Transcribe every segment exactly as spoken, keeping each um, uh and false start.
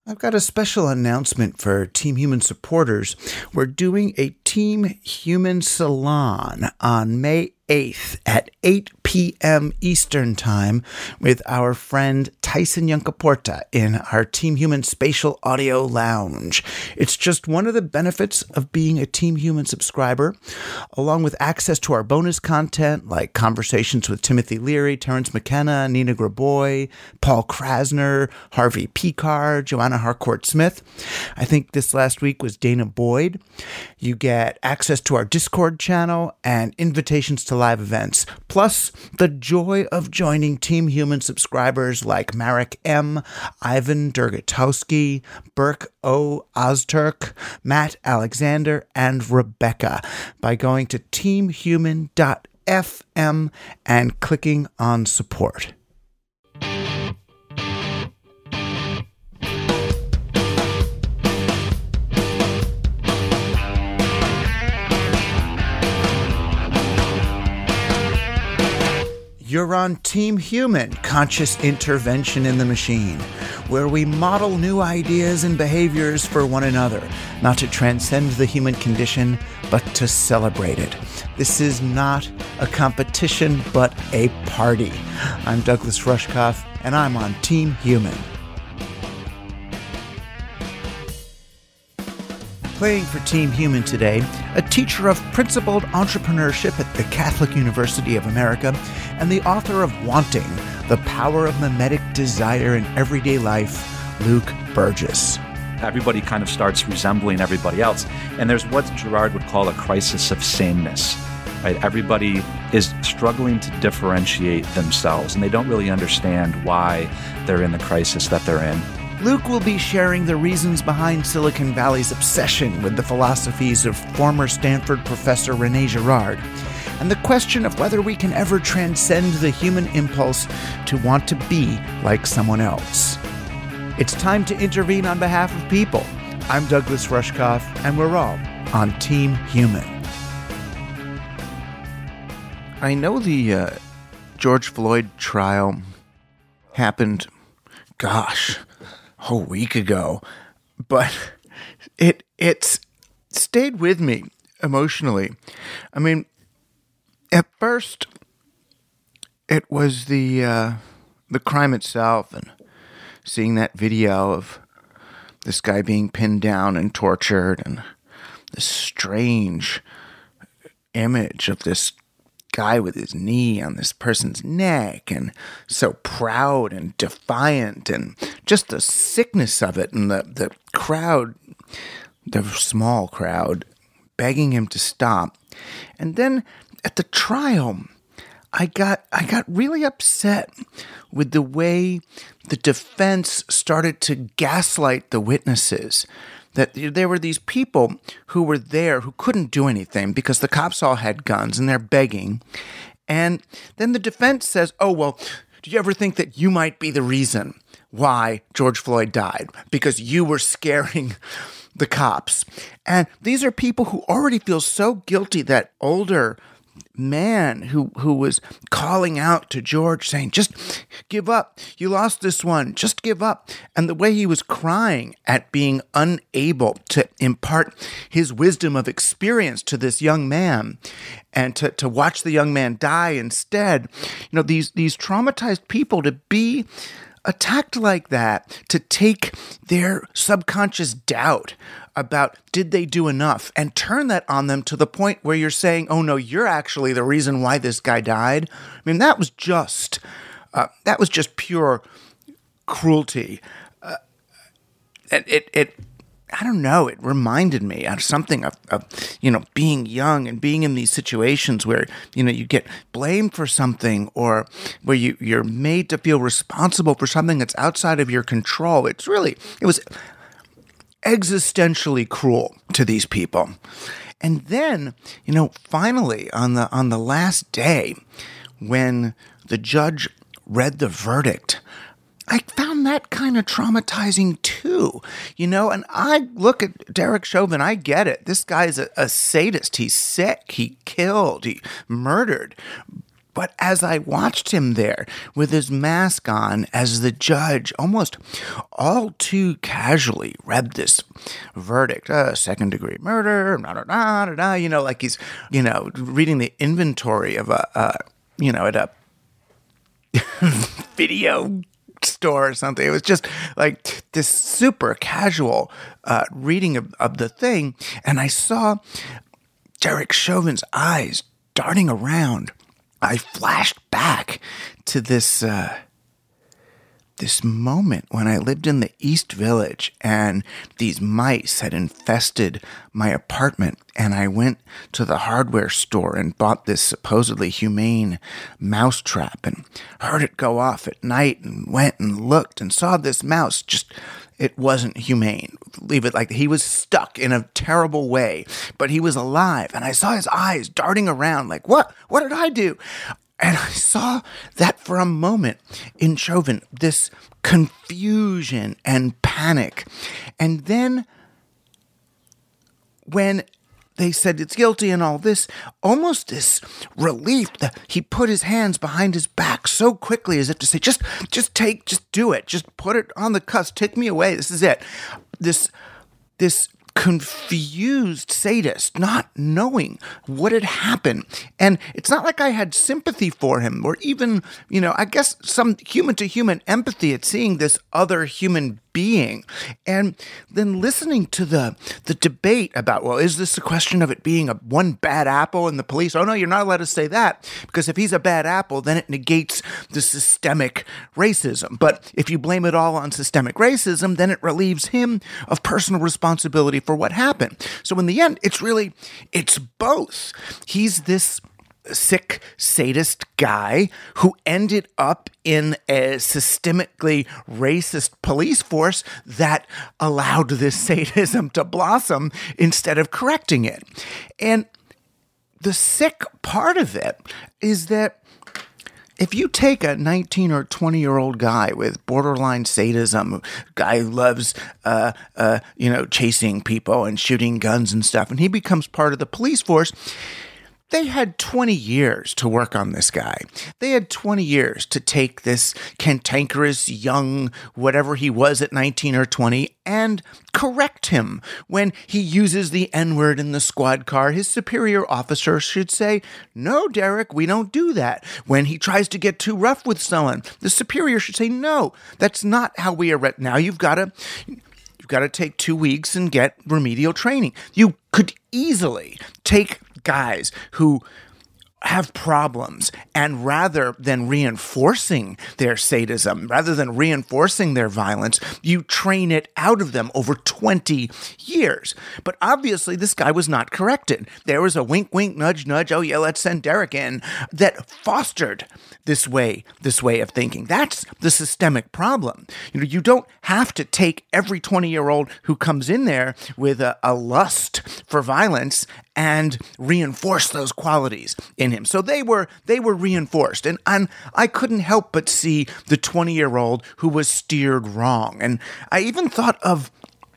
I've got a special announcement for Team Human supporters. We're doing a Team Human Salon on May eighth at eight p.m. Eastern Time with our friend Tyson Yunkaporta in our Team Human Spatial Audio Lounge. It's just one of the benefits of being a Team Human subscriber, along with access to our bonus content like conversations with Timothy Leary, Terrence McKenna, Nina Graboy, Paul Krasner, Harvey Picard, Joanna Harcourt-Smith. I think this last week was Dana Boyd. You get access to our Discord channel and invitations to live events, plus the joy of joining Team Human subscribers like Marek M., Ivan Dergatowski, Burke O. Ozturk, Matt Alexander, and Rebecca by going to team human dot f m and clicking on support. You're on Team Human, Conscious Intervention in the Machine, where we model new ideas and behaviors for one another, not to transcend the human condition, but to celebrate it. This is not a competition, but a party. I'm Douglas Rushkoff, and I'm on Team Human. Playing for Team Human today, a teacher of principled entrepreneurship at the Catholic University of America and the author of Wanting, The Power of Mimetic Desire in Everyday Life, Luke Burgess. Everybody kind of starts resembling everybody else. And there's what Girard would call a crisis of sameness. Right? Everybody is struggling to differentiate themselves, and they don't really understand why they're in the crisis that they're in. Luke will be sharing the reasons behind Silicon Valley's obsession with the philosophies of former Stanford professor René Girard, and the question of whether we can ever transcend the human impulse to want to be like someone else. It's time to intervene on behalf of people. I'm Douglas Rushkoff, and we're all on Team Human. I know the uh, George Floyd trial happened, gosh, a week ago, but it it's stayed with me emotionally. I mean, at first, it was the uh, the crime itself, and seeing that video of this guy being pinned down and tortured, and this strange image of this guy with his knee on this person's neck, and so proud and defiant, and just the sickness of it, and the, the crowd, the small crowd, begging him to stop. And then at the trial, I got I got really upset with the way the defense started to gaslight the witnesses. That there were these people who were there who couldn't do anything because the cops all had guns and they're begging. And then the defense says, oh, well, do you ever think that you might be the reason why George Floyd died? Because you were scaring the cops. And these are people who already feel so guilty. That older man who, who was calling out to George saying, just give up. You lost this one. Just give up. And the way he was crying at being unable to impart his wisdom of experience to this young man, and to, to watch the young man die instead. You know, these, these traumatized people, to be attacked like that, to take their subconscious doubt about did they do enough and turn that on them to the point where you're saying, oh no, you're actually the reason why this guy died. I mean, that was just, uh, that was just pure cruelty. Uh, it, it, it, I don't know, it reminded me of something of, of, you know, being young and being in these situations where, you know, you get blamed for something, or where you, you're made to feel responsible for something that's outside of your control. It's really, it was existentially cruel to these people. And then, you know, finally on the on the last day, when the judge read the verdict, I found that kind of traumatizing too, you know, and I look at Derek Chauvin, I get it. This guy's a, a sadist. He's sick. He killed. He murdered. But as I watched him there with his mask on, as the judge almost all too casually read this verdict, uh, second degree murder, da, da, da, da, da, you know, like he's, you know, reading the inventory of a, uh, you know, at a video store or something. It was just like this super casual uh, reading of, of the thing. And I saw Derek Chauvin's eyes darting around. I flashed back to this uh, this moment when I lived in the East Village and these mice had infested my apartment, and I went to the hardware store and bought this supposedly humane mouse trap and heard it go off at night and went and looked and saw this mouse just, it wasn't humane. Leave it like he was stuck in a terrible way, but he was alive, and I saw his eyes darting around like, what? What did I do? And I saw that for a moment in Chauvin, this confusion and panic. And then when they said it's guilty and all this, almost this relief that he put his hands behind his back so quickly as if to say, just, just take, just do it. Just put it on the cusp. Take me away. This is it. This, this confused sadist, not knowing what had happened. And it's not like I had sympathy for him or even, you know, I guess some human to human empathy at seeing this other human being. And then listening to the the debate about, well, is this a question of it being a one bad apple in the police? Oh, no, you're not allowed to say that, because if he's a bad apple, then it negates the systemic racism. But if you blame it all on systemic racism, then it relieves him of personal responsibility for what happened. So in the end, it's really, it's both. He's this sick sadist guy who ended up in a systemically racist police force that allowed this sadism to blossom instead of correcting it. And the sick part of it is that if you take a nineteen or twenty-year-old guy with borderline sadism, guy who loves, uh, uh, you know, chasing people and shooting guns and stuff, and he becomes part of the police force, they had twenty years to work on this guy. They had twenty years to take this cantankerous, young, whatever he was at nineteen or twenty, and correct him. When he uses the N-word in the squad car, his superior officer should say, no, Derek, we don't do that. When he tries to get too rough with someone, the superior should say, no, that's not how we are. Now you've got to... You've got to take two weeks and get remedial training. You could easily take guys who have problems, and rather than reinforcing their sadism, rather than reinforcing their violence, you train it out of them over twenty years. But obviously this guy was not corrected. There was a wink, wink, nudge, nudge, oh yeah, let's send Derek in, that fostered this way, this way of thinking. That's the systemic problem. You know, you don't have to take every twenty-year-old who comes in there with a, a lust for violence and reinforce those qualities in him. So they were they were reinforced. And, and I couldn't help but see the twenty-year-old who was steered wrong. And I even thought of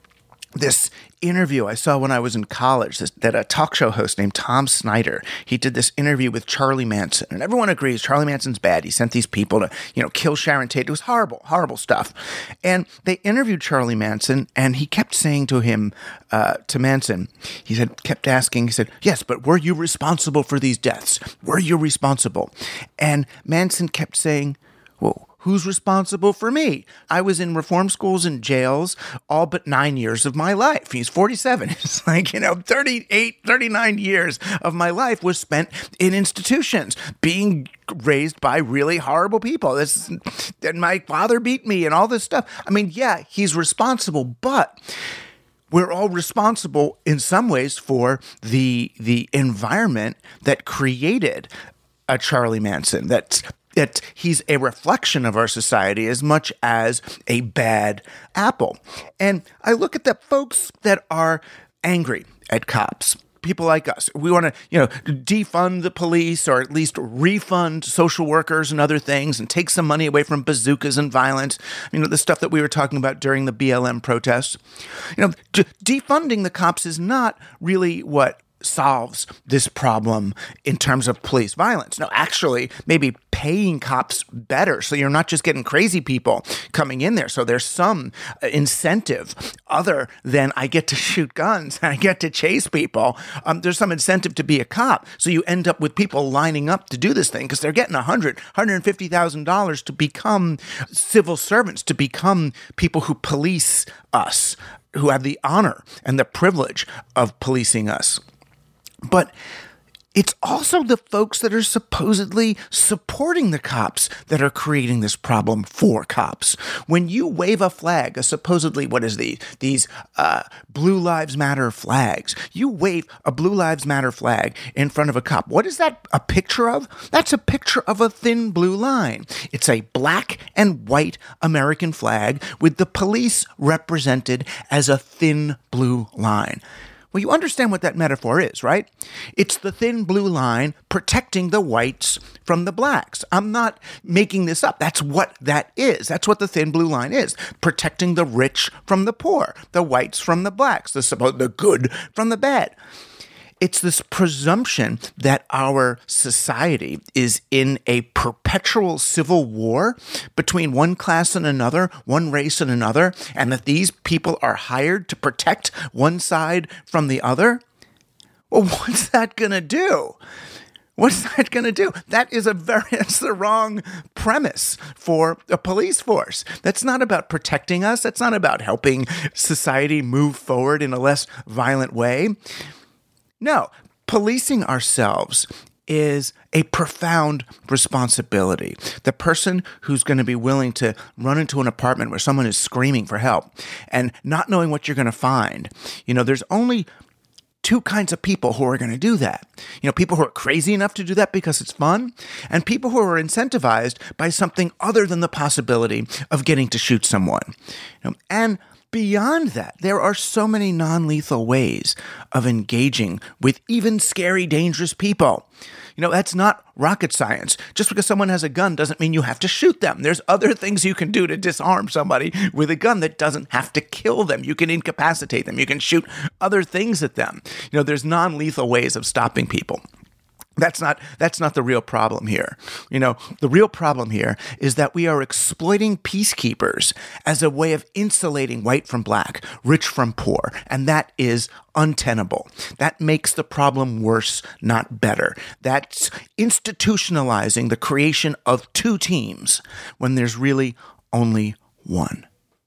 this interview I saw when I was in college, this, that a talk show host named Tom Snyder, he did this interview with Charlie Manson, and everyone agrees Charlie Manson's bad. He sent these people to, you know, kill Sharon Tate. It was horrible, horrible stuff. And they interviewed Charlie Manson, and he kept saying to him, uh, to Manson, he said, kept asking, he said, yes, but were you responsible for these deaths? Were you responsible? And Manson kept saying, well, who's responsible for me? I was in reform schools and jails all but nine years of my life. He's forty-seven. It's like, you know, thirty-eight, thirty-nine years of my life was spent in institutions, being raised by really horrible people. This, and my father beat me and all this stuff. I mean, yeah, he's responsible, but we're all responsible in some ways for the the environment that created a Charlie Manson, that's that he's a reflection of our society as much as a bad apple. And I look at the folks that are angry at cops, people like us. We want to, you know, defund the police, or at least refund social workers and other things, and take some money away from bazookas and violence. You know, the stuff that we were talking about during the B L M protests. You know, defunding the cops is not really what solves this problem in terms of police violence. No, actually, maybe paying cops better so you're not just getting crazy people coming in there. So there's some incentive other than I get to shoot guns and I get to chase people. Um, there's some incentive to be a cop. So you end up with people lining up to do this thing because they're getting one hundred thousand dollars, one hundred fifty thousand dollars to become civil servants, to become people who police us, who have the honor and the privilege of policing us. But it's also the folks that are supposedly supporting the cops that are creating this problem for cops. When you wave a flag, a supposedly, what is the, these uh, Blue Lives Matter flags, you wave a Blue Lives Matter flag in front of a cop. What is that a picture of? That's a picture of a thin blue line. It's a black and white American flag with the police represented as a thin blue line. Well, you understand what that metaphor is, right? It's the thin blue line protecting the whites from the blacks. I'm not making this up. That's what that is. That's what the thin blue line is. Protecting the rich from the poor, the whites from the blacks, the, the good from the bad. It's this presumption that our society is in a perpetual civil war between one class and another, one race and another, and that these people are hired to protect one side from the other. Well, what's that going to do? What's that going to do? That is a very, that's the wrong premise for a police force. That's not about protecting us. That's not about helping society move forward in a less violent way. No, policing ourselves is a profound responsibility. The person who's going to be willing to run into an apartment where someone is screaming for help and not knowing what you're going to find, you know, there's only two kinds of people who are going to do that. You know, people who are crazy enough to do that because it's fun, and people who are incentivized by something other than the possibility of getting to shoot someone. You know, and beyond that, there are so many non-lethal ways of engaging with even scary, dangerous people. You know, that's not rocket science. Just because someone has a gun doesn't mean you have to shoot them. There's other things you can do to disarm somebody with a gun that doesn't have to kill them. You can incapacitate them. You can shoot other things at them. You know, there's non-lethal ways of stopping people. That's not that's not the real problem here. You know, the real problem here is that we are exploiting peacekeepers as a way of insulating white from black, rich from poor, and that is untenable. That makes the problem worse, not better. That's institutionalizing the creation of two teams when there's really only one.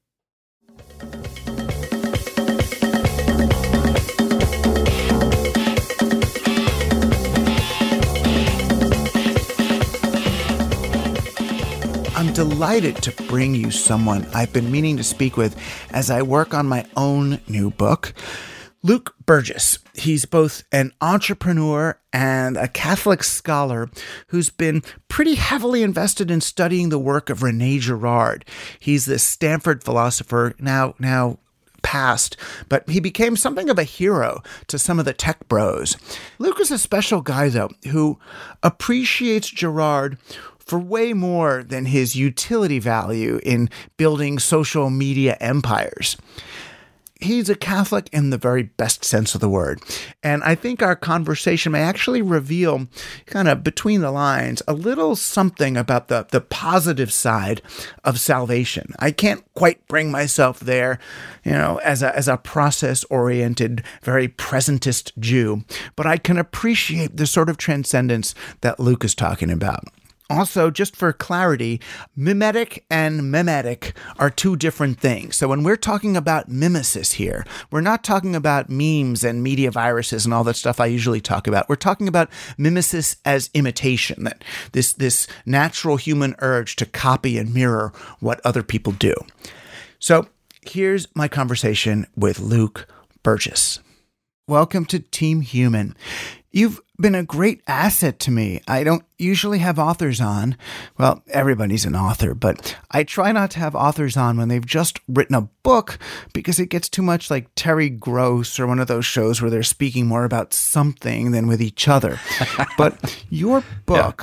I'm delighted to bring you someone I've been meaning to speak with as I work on my own new book. Luke Burgis. He's both an entrepreneur and a Catholic scholar who's been pretty heavily invested in studying the work of Rene Girard. He's this Stanford philosopher, now now past, but he became something of a hero to some of the tech bros. Luke is a special guy, though, who appreciates Girard for way more than his utility value in building social media empires. He's a Catholic in the very best sense of the word. And I think our conversation may actually reveal, kind of between the lines, a little something about the, the positive side of salvation. I can't quite bring myself there, you know, as a, as a process-oriented, very presentist Jew, but I can appreciate the sort of transcendence that Luke is talking about. Also, just for clarity, mimetic and memetic are two different things. So when we're talking about mimesis here, we're not talking about memes and media viruses and all that stuff I usually talk about. We're talking about mimesis as imitation, that this, this natural human urge to copy and mirror what other people do. So here's my conversation with Luke Burgis. Welcome to Team Human. You've been a great asset to me. I don't usually have authors on. Well, everybody's an author, but I try not to have authors on when they've just written a book because it gets too much like Terry Gross or one of those shows where they're speaking more about something than with each other. But your book, yeah.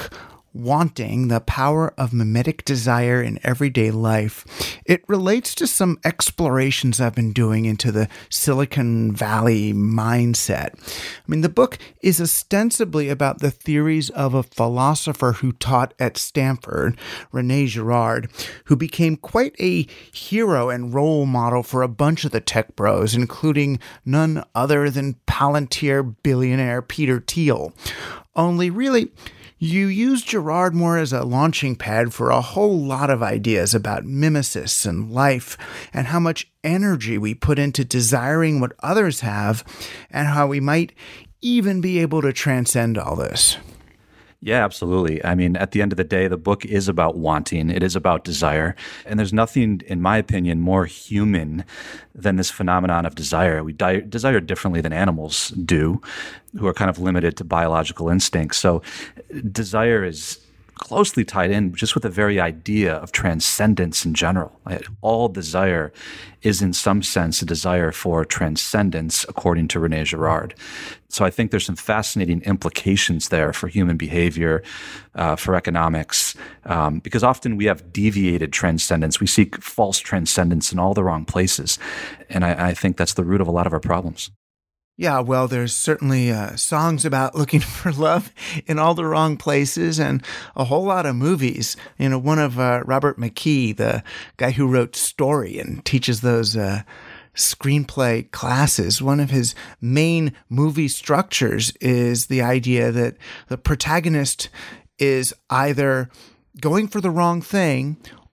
Wanting, the Power of Mimetic Desire in Everyday Life, it relates to some explorations I've been doing into the Silicon Valley mindset. I mean, the book is ostensibly about the theories of a philosopher who taught at Stanford, Rene Girard, who became quite a hero and role model for a bunch of the tech bros, including none other than Palantir billionaire Peter Thiel. Only really, you use Girard more as a launching pad for a whole lot of ideas about mimesis and life and how much energy we put into desiring what others have and how we might even be able to transcend all this. Yeah, absolutely. I mean, at the end of the day, the book is about wanting. It is about desire. And there's nothing, in my opinion, more human than this phenomenon of desire. We di- desire differently than animals do, who are kind of limited to biological instincts. So desire is closely tied in just with the very idea of transcendence in general. All desire is in some sense a desire for transcendence, according to Rene Girard. So I think there's some fascinating implications there for human behavior, uh, for economics, um, because often we have deviated transcendence. We seek false transcendence in all the wrong places. And I, I think that's the root of a lot of our problems. Yeah, well, there's certainly uh, songs about looking for love in all the wrong places and a whole lot of movies. You know, one of uh, Robert McKee, the guy who wrote Story and teaches those uh, screenplay classes, one of his main movie structures is the idea that the protagonist is either going for the wrong thing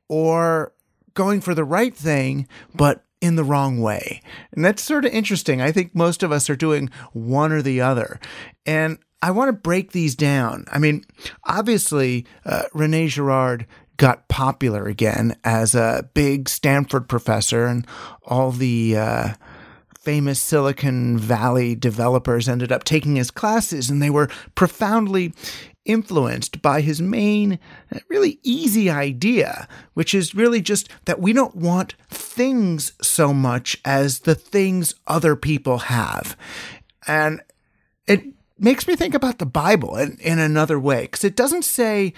or going for the right thing, but in the wrong way. And that's sort of interesting. I think most of us are doing one or the other. And I want to break these down. I mean, obviously, uh, Rene Girard got popular again as a big Stanford professor, and all the uh, famous Silicon Valley developers ended up taking his classes, and they were profoundly influenced by his main, really easy idea, which is really just that we don't want things so much as the things other people have. And it makes me think about the Bible in, in another way, because it doesn't say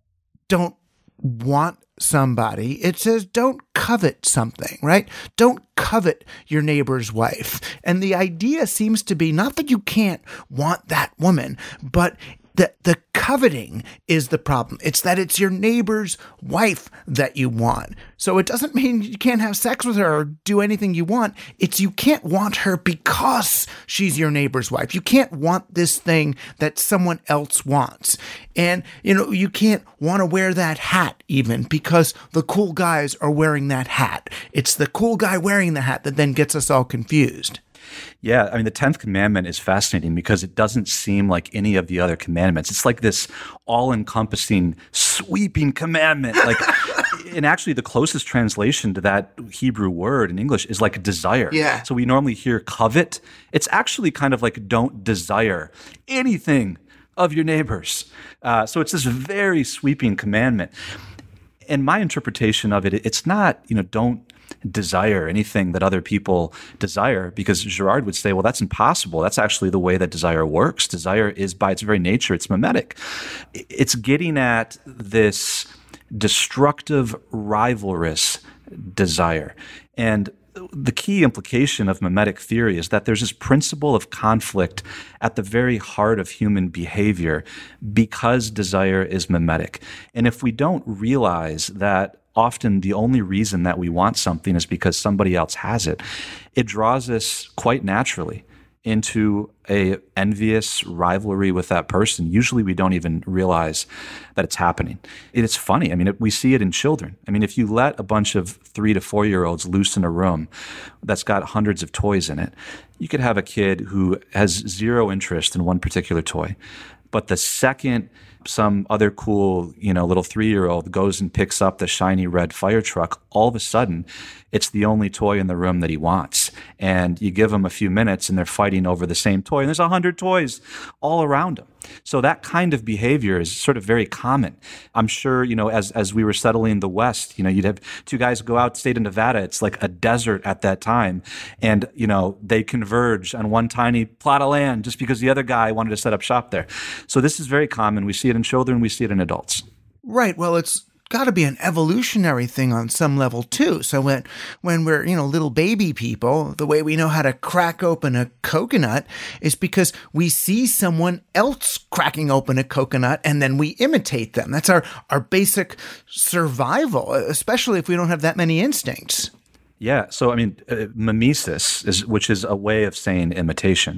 don't want somebody. It says don't covet something, right? Don't covet your neighbor's wife. And the idea seems to be not that you can't want that woman, but The, the coveting is the problem. It's that it's your neighbor's wife that you want. So it doesn't mean you can't have sex with her or do anything you want. It's you can't want her because she's your neighbor's wife. You can't want this thing that someone else wants. And, you know, you can't want to wear that hat even because the cool guys are wearing that hat. It's the cool guy wearing the hat that then gets us all confused. Yeah, I mean, the tenth commandment is fascinating because it doesn't seem like any of the other commandments. It's like this all-encompassing, sweeping commandment. Like, and actually the closest translation to that Hebrew word in English is like desire. Yeah. So we normally hear covet. It's actually kind of like don't desire anything of your neighbors. Uh, so it's this very sweeping commandment. And my interpretation of it, it's not, you know, don't desire anything that other people desire, because Girard would say, well, that's impossible. That's actually the way that desire works. Desire is, by its very nature, it's mimetic. It's getting at this destructive, rivalrous desire. And the key implication of mimetic theory is that there's this principle of conflict at the very heart of human behavior because desire is mimetic. And if we don't realize that often the only reason that we want something is because somebody else has it, it draws us quite naturally into a envious rivalry with that person. Usually we don't even realize that it's happening. It's funny. I mean, it, we see it in children. I mean, if you let a bunch of three to four-year-olds loose in a room that's got hundreds of toys in it, you could have a kid who has zero interest in one particular toy. But the second some other cool, you know, little three-year-old goes and picks up the shiny red fire truck, all of a sudden, it's the only toy in the room that he wants. and you give them a few minutes and they're fighting over the same toy, and there's a hundred toys all around them. So that kind of behavior is sort of very common. I'm sure, you know, as as we were settling the West, you know, you'd have two guys go out state of Nevada. It's like a desert at that time. And, you know, they converge on one tiny plot of land just because the other guy wanted to set up shop there. So this is very common. We see it in children. We see it in adults. Right. Well, it's got to be an evolutionary thing on some level too. So when when we're, you know, little baby people, the way we know how to crack open a coconut is because we see someone else cracking open a coconut and then we imitate them. That's our, our basic survival, especially if we don't have that many instincts. Yeah. So, I mean, uh, mimesis, is, which is a way of saying imitation,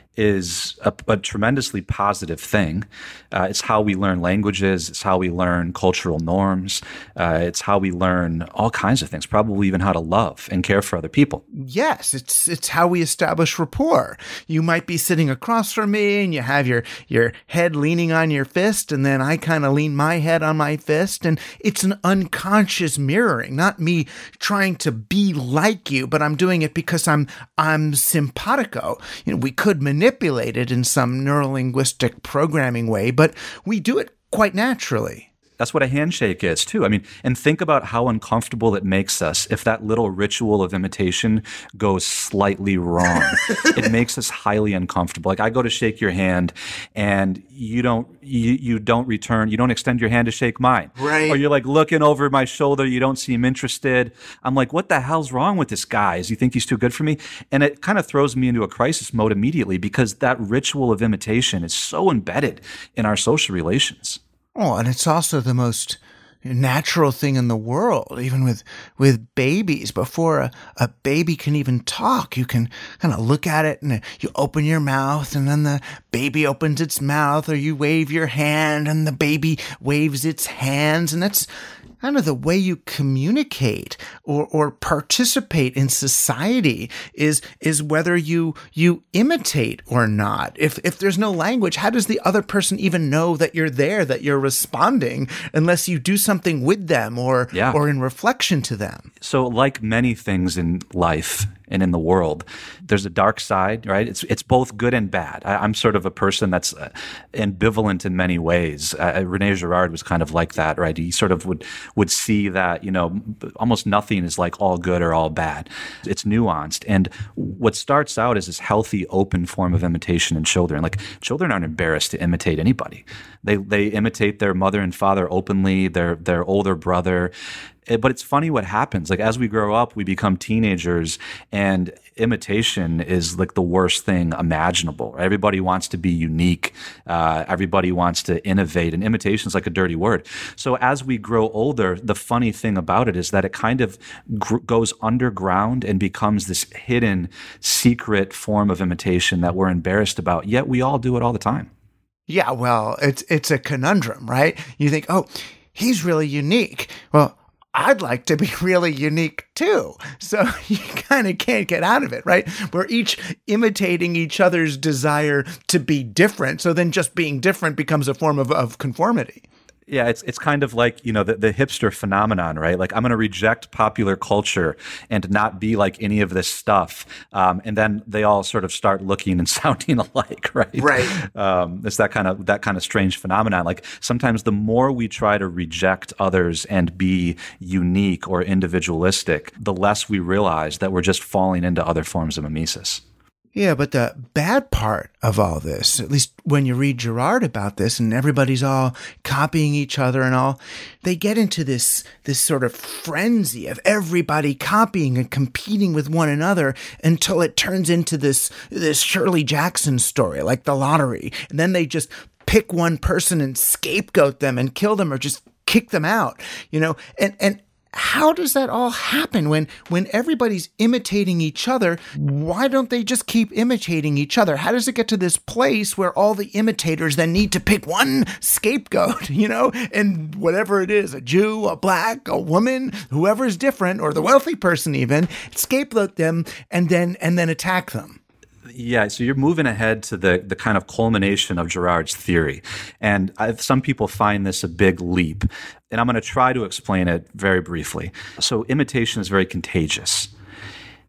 is a, a tremendously positive thing. Uh, it's how we learn languages. It's how we learn cultural norms. Uh, it's how we learn all kinds of things, probably even how to love and care for other people. Yes, it's it's how we establish rapport. You might be sitting across from me and you have your, your head leaning on your fist, and then I kind of lean my head on my fist, and it's an unconscious mirroring, not me trying to be like you, but I'm doing it because I'm I'm simpatico. You know, we could manipulate manipulate it in some neurolinguistic programming way, but we do it quite naturally. That's what a handshake is, too. I mean, and think about how uncomfortable it makes us if that little ritual of imitation goes slightly wrong. It makes us highly uncomfortable. Like, I go to shake your hand, and you don't you, you don't return, you don't extend your hand to shake mine. Right. Or you're like looking over my shoulder, you don't seem interested. I'm like, what the hell's wrong with this guy? Does he think he's too good for me? And it kind of throws me into a crisis mode immediately because that ritual of imitation is so embedded in our social relations. Oh, and it's also the most natural thing in the world, even with with babies. Before a, a baby can even talk, you can kind of look at it and you open your mouth and then the baby opens its mouth, or you wave your hand and the baby waves its hands. And that's kind of the way you communicate or, or participate in society is, is whether you, you imitate or not. If, if there's no language, how does the other person even know that you're there, that you're responding, unless you do something with them or, yeah. or in reflection to them? So like many things in life and in the world, there's a dark side, right? It's it's both good and bad. I, I'm sort of a person that's uh, ambivalent in many ways. Uh, Rene Girard was kind of like that, right? He sort of would would see that, you know, almost nothing is like all good or all bad. It's nuanced. And what starts out as this healthy, open form of imitation in children, like children aren't embarrassed to imitate anybody. They they imitate their mother and father openly, their their older brother. But it's funny what happens. Like, as we grow up, we become teenagers, and imitation is like the worst thing imaginable. Everybody wants to be unique. Uh, everybody wants to innovate, and imitation is like a dirty word. So as we grow older, the funny thing about it is that it kind of gr- goes underground and becomes this hidden, secret form of imitation that we're embarrassed about, yet we all do it all the time. Yeah, well, it's it's a conundrum, right? You think, oh, he's really unique. Well, I'd like to be really unique too. So you kind of can't get out of it, right? We're each imitating each other's desire to be different. So then just being different becomes a form of, of conformity. Yeah, it's it's kind of like, you know, the, the hipster phenomenon, right? Like, I'm going to reject popular culture and not be like any of this stuff. Um, and then they all sort of start looking and sounding alike, right? Right. Um, it's that kind of that kind of strange phenomenon. Like, sometimes the more we try to reject others and be unique or individualistic, the less we realize that we're just falling into other forms of mimesis. Yeah, but the bad part of all this, at least when you read Girard about this and everybody's all copying each other and all, they get into this this sort of frenzy of everybody copying and competing with one another until it turns into this this Shirley Jackson story, like the lottery. And then they just pick one person and scapegoat them and kill them or just kick them out, you know, and and how does that all happen when when everybody's imitating each other? Why don't they just keep imitating each other? How does it get to this place where all the imitators then need to pick one scapegoat, you know, and whatever it is, a Jew, a black, a woman, whoever's different, or the wealthy person even, scapegoat them and then and then attack them? Yeah, so you're moving ahead to the the kind of culmination of Girard's theory. And I, some people find this a big leap. And I'm going to try to explain it very briefly. So imitation is very contagious.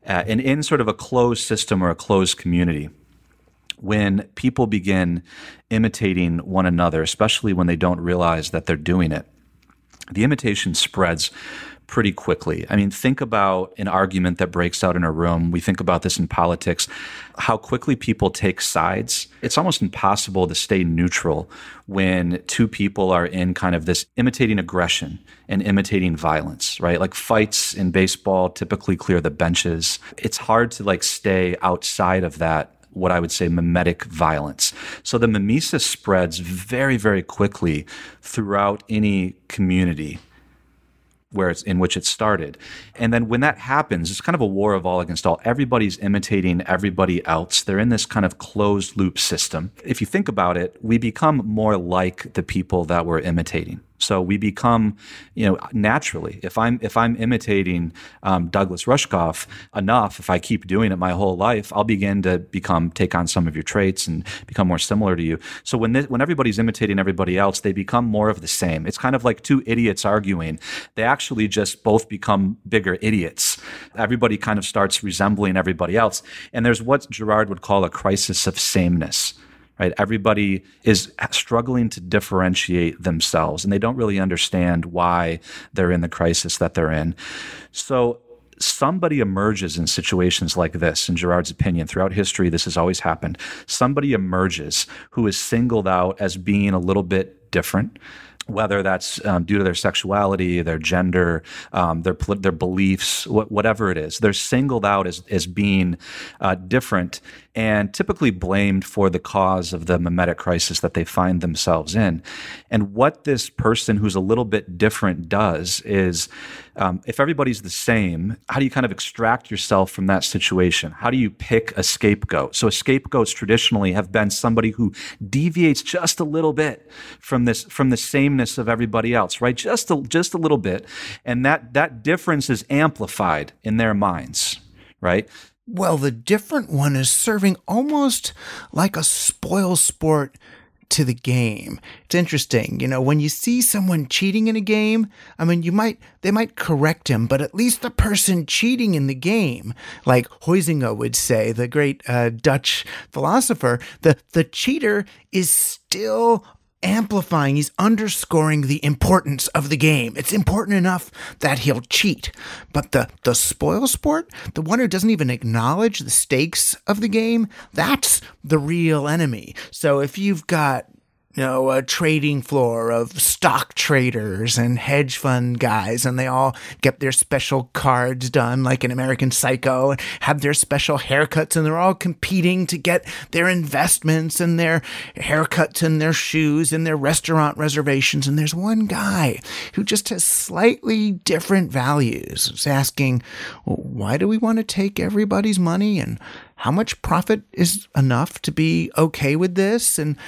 Uh, and in sort of a closed system or a closed community, when people begin imitating one another, especially when they don't realize that they're doing it, the imitation spreads pretty quickly. I mean, think about an argument that breaks out in a room. We think about this in politics, how quickly people take sides. It's almost impossible to stay neutral when two people are in kind of this imitating aggression and imitating violence, right? Like fights in baseball typically clear the benches. It's hard to like stay outside of that, what I would say mimetic violence. So the mimesis spreads very, very quickly throughout any community where it's in which it started. And then when that happens, it's kind of a war of all against all. Everybody's imitating everybody else. They're in this kind of closed loop system. If you think about it, we become more like the people that we're imitating. So we become, you know, naturally, if I'm if I'm imitating um, Douglas Rushkoff enough, if I keep doing it my whole life, I'll begin to become take on some of your traits and become more similar to you. So when this, when everybody's imitating everybody else, they become more of the same. It's kind of like two idiots arguing. They actually just both become bigger idiots. Everybody kind of starts resembling everybody else, and there's what Girard would call a crisis of sameness. Right? Everybody is struggling to differentiate themselves, and they don't really understand why they're in the crisis that they're in. So somebody emerges in situations like this, in Girard's opinion. Throughout history, this has always happened. Somebody emerges who is singled out as being a little bit different, whether that's um, due to their sexuality, their gender, um, their their beliefs, wh- whatever it is. They're singled out as, as being uh, different and typically blamed for the cause of the mimetic crisis that they find themselves in. And what this person who's a little bit different does is, um, if everybody's the same, how do you kind of extract yourself from that situation? How do you pick a scapegoat? So scapegoats traditionally have been somebody who deviates just a little bit from this, from the sameness of everybody else, right? Just a, just a little bit. And that, that difference is amplified in their minds, right? Well, the different one is serving almost like a spoil sport to the game. It's interesting, you know, when you see someone cheating in a game, I mean, you might, they might correct him, but at least the person cheating in the game, like Huizinga would say, the great uh, Dutch philosopher, the, the cheater is still amplifying, he's underscoring the importance of the game. It's important enough that he'll cheat. But the, the spoil sport, the one who doesn't even acknowledge the stakes of the game, that's the real enemy. So if you've got, you know, a trading floor of stock traders and hedge fund guys, and they all get their special cards done like an American Psycho and have their special haircuts, and they're all competing to get their investments and their haircuts and their shoes and their restaurant reservations. And there's one guy who just has slightly different values. It's asking, well, why do we want to take everybody's money? And how much profit is enough to be okay with this? And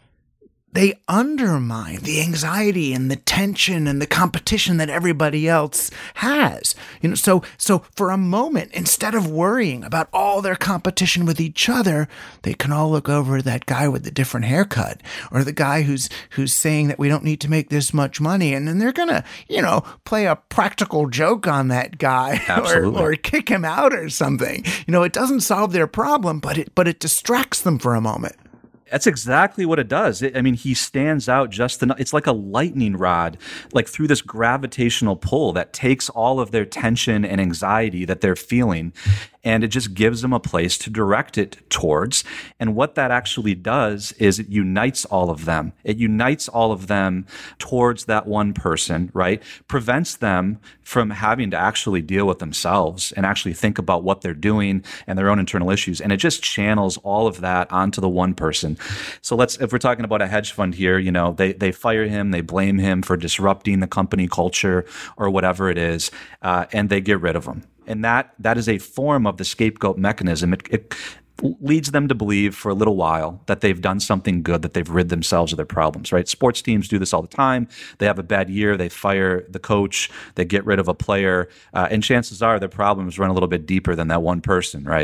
they undermine the anxiety and the tension and the competition that everybody else has. You know, so so for a moment, instead of worrying about all their competition with each other, they can all look over at that guy with the different haircut, or the guy who's who's saying that we don't need to make this much money, and then they're gonna, you know, play a practical joke on that guy, or, or kick him out or something. You know, it doesn't solve their problem, but it but it distracts them for a moment. That's exactly what it does. It, I mean, he stands out just enough. It's like a lightning rod, like through this gravitational pull that takes all of their tension and anxiety that they're feeling, and it just gives them a place to direct it towards. And what that actually does is it unites all of them. It unites all of them towards that one person, right? Prevents them from having to actually deal with themselves and actually think about what they're doing and their own internal issues. And it just channels all of that onto the one person. So let's, if we're talking about a hedge fund here, you know, they, they fire him, they blame him for disrupting the company culture or whatever it is, uh, and they get rid of him. And that that is a form of the scapegoat mechanism. It, it leads them to believe for a little while that they've done something good, that they've rid themselves of their problems, right? Sports teams do this all the time. They have a bad year, they fire the coach, they get rid of a player, uh, and chances are their problems run a little bit deeper than that one person, right?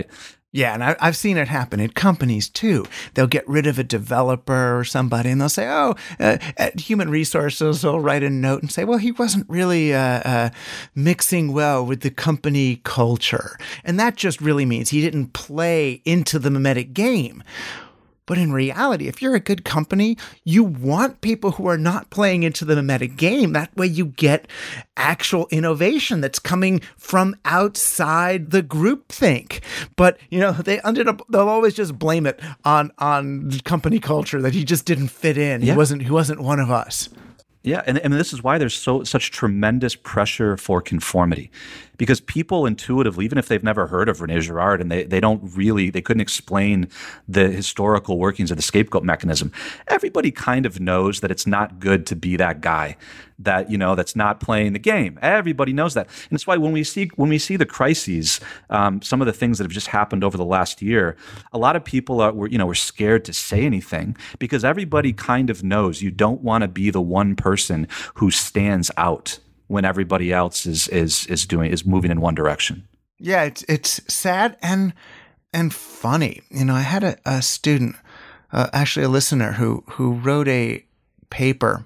Yeah, and I, I've seen it happen in companies too. They'll get rid of a developer or somebody, and they'll say, "Oh, uh, at Human Resources will write a note and say, well, he wasn't really uh, uh, mixing well with the company culture," and that just really means he didn't play into the mimetic game. But in reality, if you're a good company, you want people who are not playing into the mimetic game. That way you get actual innovation that's coming from outside the groupthink. But, you know, they ended up, they'll always just blame it on, on company culture, that he just didn't fit in. Yeah. He wasn't, he wasn't one of us. Yeah, and, and this is why there's so such tremendous pressure for conformity, because people intuitively, even if they've never heard of René Girard and they, they don't really, they couldn't explain the historical workings of the scapegoat mechanism, everybody kind of knows that it's not good to be that guy that, you know, that's not playing the game. Everybody knows that. And it's why when we see when we see the crises, um, some of the things that have just happened over the last year, a lot of people are, were, you know, were scared to say anything because everybody kind of knows you don't want to be the one person who stands out when everybody else is is is doing is moving in one direction. Yeah, it's it's sad and and funny. You know, I had a, a student, uh, actually a listener, who who wrote a paper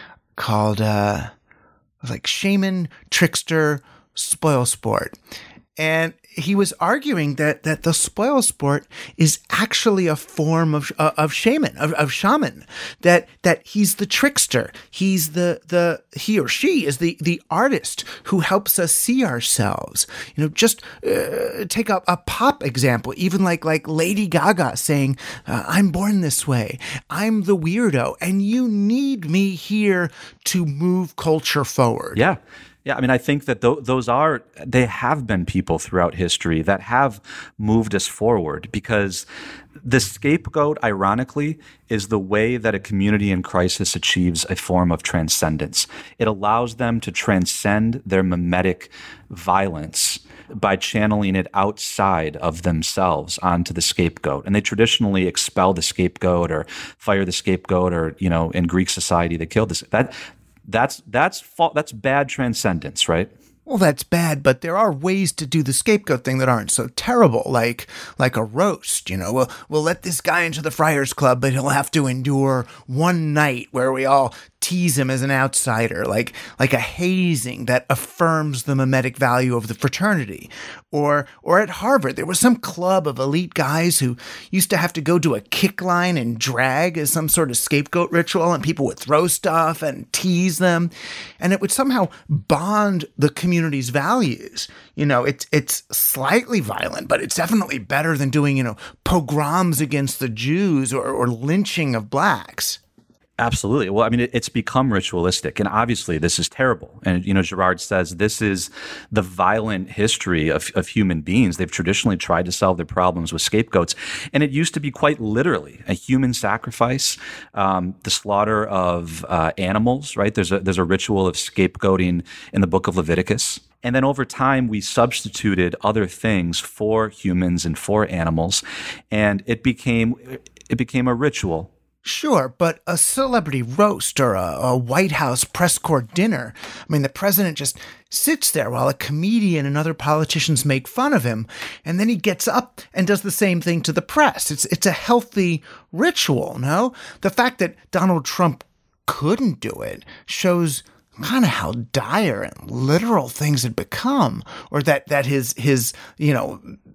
called uh, like Shaman, Trickster, Spoil Sport. And he was arguing that that the spoil sport is actually a form of uh, of shaman of, of shaman that that he's the trickster, he's the the he or she is the the artist who helps us see ourselves. You know, just uh, take a, a pop example, even like like Lady Gaga saying, uh, "I'm born this way, I'm the weirdo, and you need me here to move culture forward." Yeah. Yeah, I mean, I think that th- those are, they have been people throughout history that have moved us forward, because the scapegoat, ironically, is the way that a community in crisis achieves a form of transcendence. It allows them to transcend their mimetic violence by channeling it outside of themselves onto the scapegoat. And they traditionally expel the scapegoat or fire the scapegoat, or, you know, in Greek society, they killed this. That That's that's fa- that's bad transcendence, right? Well, that's bad, but there are ways to do the scapegoat thing that aren't so terrible, like like a roast. You know, we'll we'll let this guy into the Friars Club, but he'll have to endure one night where we all tease him as an outsider, like like a hazing that affirms the mimetic value of the fraternity. Or or at Harvard, there was some club of elite guys who used to have to go to a kick line and drag as some sort of scapegoat ritual, and people would throw stuff and tease them, and it would somehow bond the community's values. You know, it's it's slightly violent, but it's definitely better than doing, you know, pogroms against the Jews or, or lynching of blacks. Absolutely. Well, I mean, it, it's become ritualistic, and obviously this is terrible. And, you know, Girard says this is the violent history of, of human beings. They've traditionally tried to solve their problems with scapegoats, and it used to be quite literally a human sacrifice, um, the slaughter of uh, animals, right? There's a, there's a ritual of scapegoating in the book of Leviticus. And then over time, we substituted other things for humans and for animals, and it became it became a ritual. Sure, but a celebrity roast or a, a White House press corps dinner, I mean, the president just sits there while a comedian and other politicians make fun of him, and then he gets up and does the same thing to the press. It's it's a healthy ritual, no? The fact that Donald Trump couldn't do it shows kind of how dire and literal things had become, or that that his his you know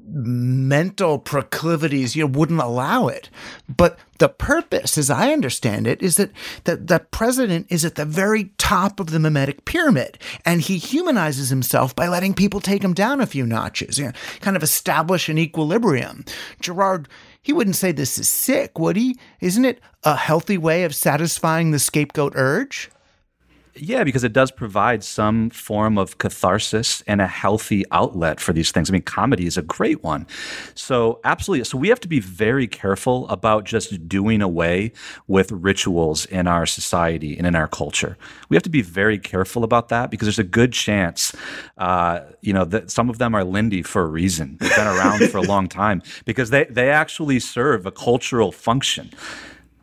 mental proclivities you know wouldn't allow it. But the purpose, as I understand it, is that that the president is at the very top of the mimetic pyramid, and he humanizes himself by letting people take him down a few notches, you know, kind of establish an equilibrium. Girard, he wouldn't say this is sick, would he? Isn't it a healthy way of satisfying the scapegoat urge? Yeah, because it does provide some form of catharsis and a healthy outlet for these things. I mean, comedy is a great one. So absolutely. So we have to be very careful about just doing away with rituals in our society and in our culture. We have to be very careful about that, because there's a good chance, uh, you know, that some of them are Lindy for a reason. They've been around for a long time because they, they actually serve a cultural function.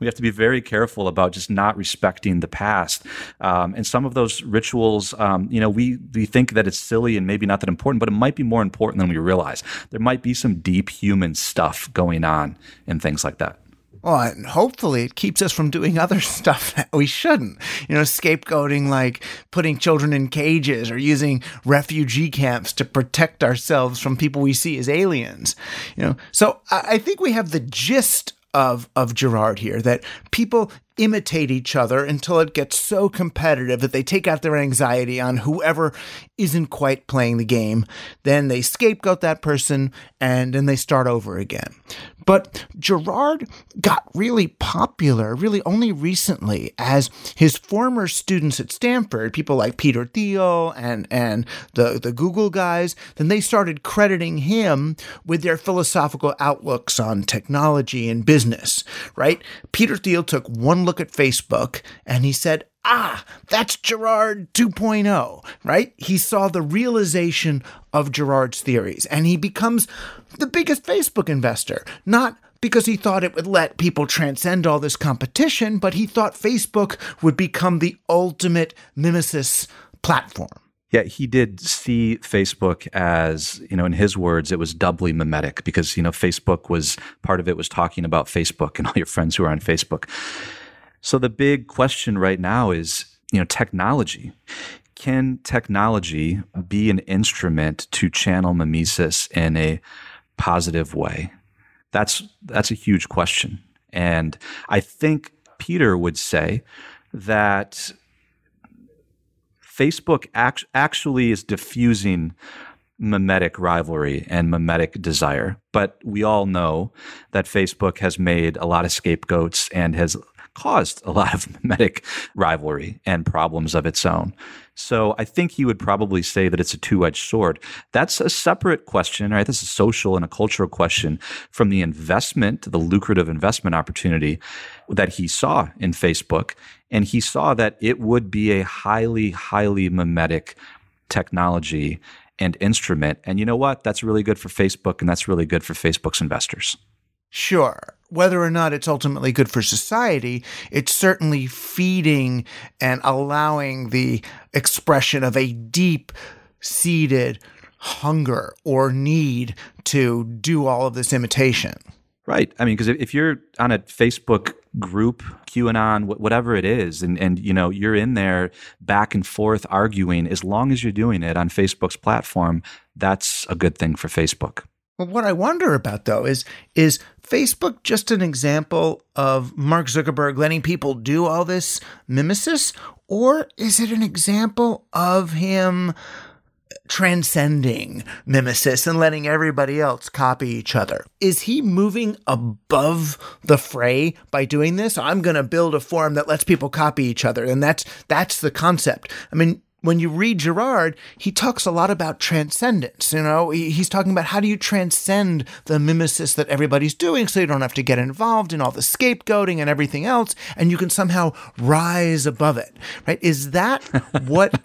we have to be very careful about just not respecting the past. Um, and some of those rituals, um, you know, we, we think that it's silly and maybe not that important, but it might be more important than we realize. There might be some deep human stuff going on in things like that. Well, and hopefully it keeps us from doing other stuff that we shouldn't. You know, scapegoating, like putting children in cages or using refugee camps to protect ourselves from people we see as aliens. You know, so I think we have the gist of of Girard here, that people imitate each other until it gets so competitive that they take out their anxiety on whoever isn't quite playing the game. Then they scapegoat that person, and then they start over again. But Girard got really popular really only recently, as his former students at Stanford, people like Peter Thiel and, and the, the Google guys, then they started crediting him with their philosophical outlooks on technology and business, right? Peter Thiel took one look at Facebook and he said, ah, that's Girard two point oh, right? He saw the realization of Girard's theories, and he becomes the biggest Facebook investor, not because he thought it would let people transcend all this competition, but he thought Facebook would become the ultimate mimesis platform. Yeah, he did see Facebook as, you know, in his words, it was doubly mimetic because, you know, Facebook was, part of it was talking about Facebook and all your friends who are on Facebook. So the big question right now is, you know, technology. Can technology be an instrument to channel mimesis in a positive way? That's that's a huge question. And I think Peter would say that Facebook act- actually is diffusing mimetic rivalry and mimetic desire. But we all know that Facebook has made a lot of scapegoats and has caused a lot of mimetic rivalry and problems of its own. So I think he would probably say that it's a two-edged sword. That's a separate question, right? This is a social and a cultural question from the investment, the lucrative investment opportunity that he saw in Facebook. And he saw that it would be a highly, highly mimetic technology and instrument. And you know what? That's really good for Facebook, and that's really good for Facebook's investors. Sure. Whether or not it's ultimately good for society, it's certainly feeding and allowing the expression of a deep-seated hunger or need to do all of this imitation. Right. I mean, because if you're on a Facebook group, QAnon, whatever it is, and, and you know, you're in there back and forth arguing, as long as you're doing it on Facebook's platform, that's a good thing for Facebook. Well, what I wonder about, though, is is Facebook just an example of Mark Zuckerberg letting people do all this mimesis, or is it an example of him transcending mimesis and letting everybody else copy each other? Is he moving above the fray by doing this? I'm going to build a forum that lets people copy each other, and that's that's the concept. I mean, when you read Girard, he talks a lot about transcendence. You know, he's talking about how do you transcend the mimesis that everybody's doing so you don't have to get involved in all the scapegoating and everything else, and you can somehow rise above it, right? Is that what...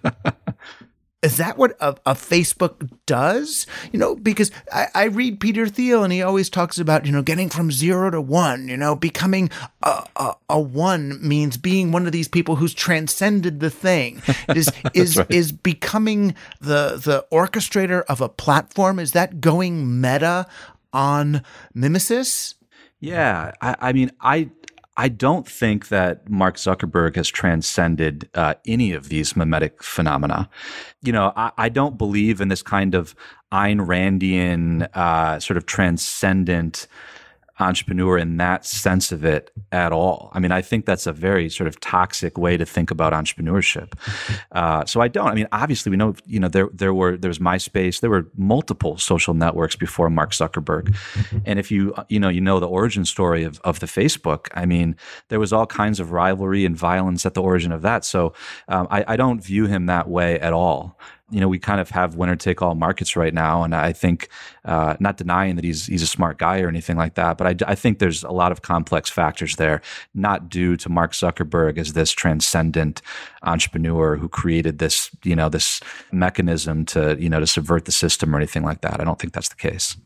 Is that what a, a Facebook does? You know, because I, I read Peter Thiel and he always talks about, you know, getting from zero to one, you know, becoming a, a, a one means being one of these people who's transcended the thing. Is is right. is becoming the the orchestrator of a platform? Is that going meta on mimesis? Yeah, I, I mean, I I don't think that Mark Zuckerberg has transcended uh, any of these mimetic phenomena. You know, I, I don't believe in this kind of Ayn Randian uh, sort of transcendent entrepreneur in that sense of it at all. I mean, I think that's a very sort of toxic way to think about entrepreneurship. Uh, so I don't. I mean, obviously, we know, you know, there there were there was MySpace. There were multiple social networks before Mark Zuckerberg, and if you you know you know the origin story of of the Facebook, I mean, there was all kinds of rivalry and violence at the origin of that. So um, I, I don't view him that way at all. You know, we kind of have winner-take-all markets right now, and I think, uh, not denying that he's he's a smart guy or anything like that, but I, I think there's a lot of complex factors there, not due to Mark Zuckerberg as this transcendent entrepreneur who created this, you know, this mechanism to, you know, to subvert the system or anything like that. I don't think that's the case.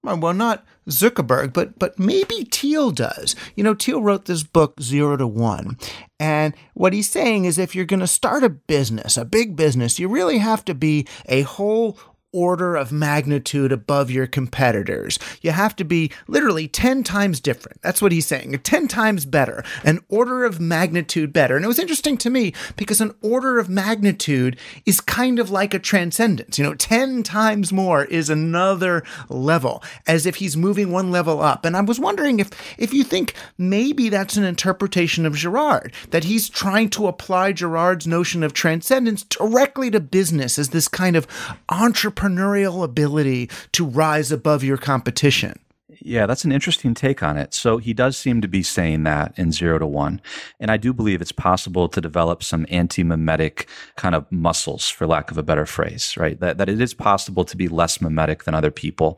Well, not Zuckerberg, but but maybe Thiel does. You know, Thiel wrote this book, Zero to One. And what he's saying is if you're going to start a business, a big business, you really have to be a whole order of magnitude above your competitors. You have to be literally ten times different. That's what he's saying. ten times better, an order of magnitude better. And it was interesting to me because an order of magnitude is kind of like a transcendence. You know, ten times more is another level, as if he's moving one level up. And I was wondering if, if you think maybe that's an interpretation of Girard, that he's trying to apply Girard's notion of transcendence directly to business as this kind of entrepreneurial entrepreneurial ability to rise above your competition. Yeah, that's an interesting take on it. So he does seem to be saying that in Zero to One. And I do believe it's possible to develop some anti-mimetic kind of muscles, for lack of a better phrase, right? That, that it is possible to be less mimetic than other people.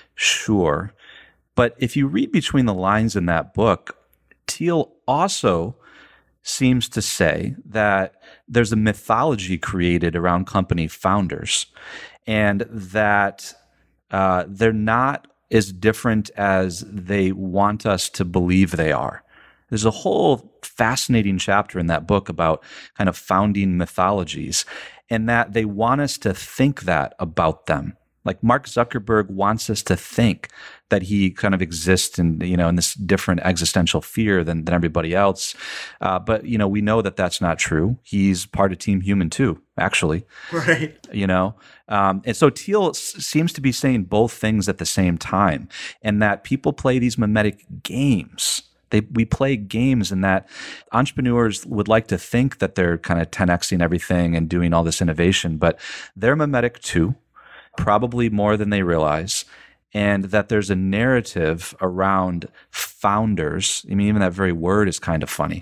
Sure. But if you read between the lines in that book, Thiel also seems to say that there's a mythology created around company founders, and that uh, they're not as different as they want us to believe they are. There's a whole fascinating chapter in that book about kind of founding mythologies, and that they want us to think that about them. Like Mark Zuckerberg wants us to think that he kind of exists in, you know, in this different existential fear than, than everybody else. Uh, but, you know, we know that that's not true. He's part of Team Human too, actually. Right. You know, um, and so Thiel s- seems to be saying both things at the same time, and that people play these mimetic games. They, we play games, and that entrepreneurs would like to think that they're kind of ten Xing everything and doing all this innovation, but they're mimetic too, probably more than they realize. And that there's a narrative around founders. I mean, even that very word is kind of funny,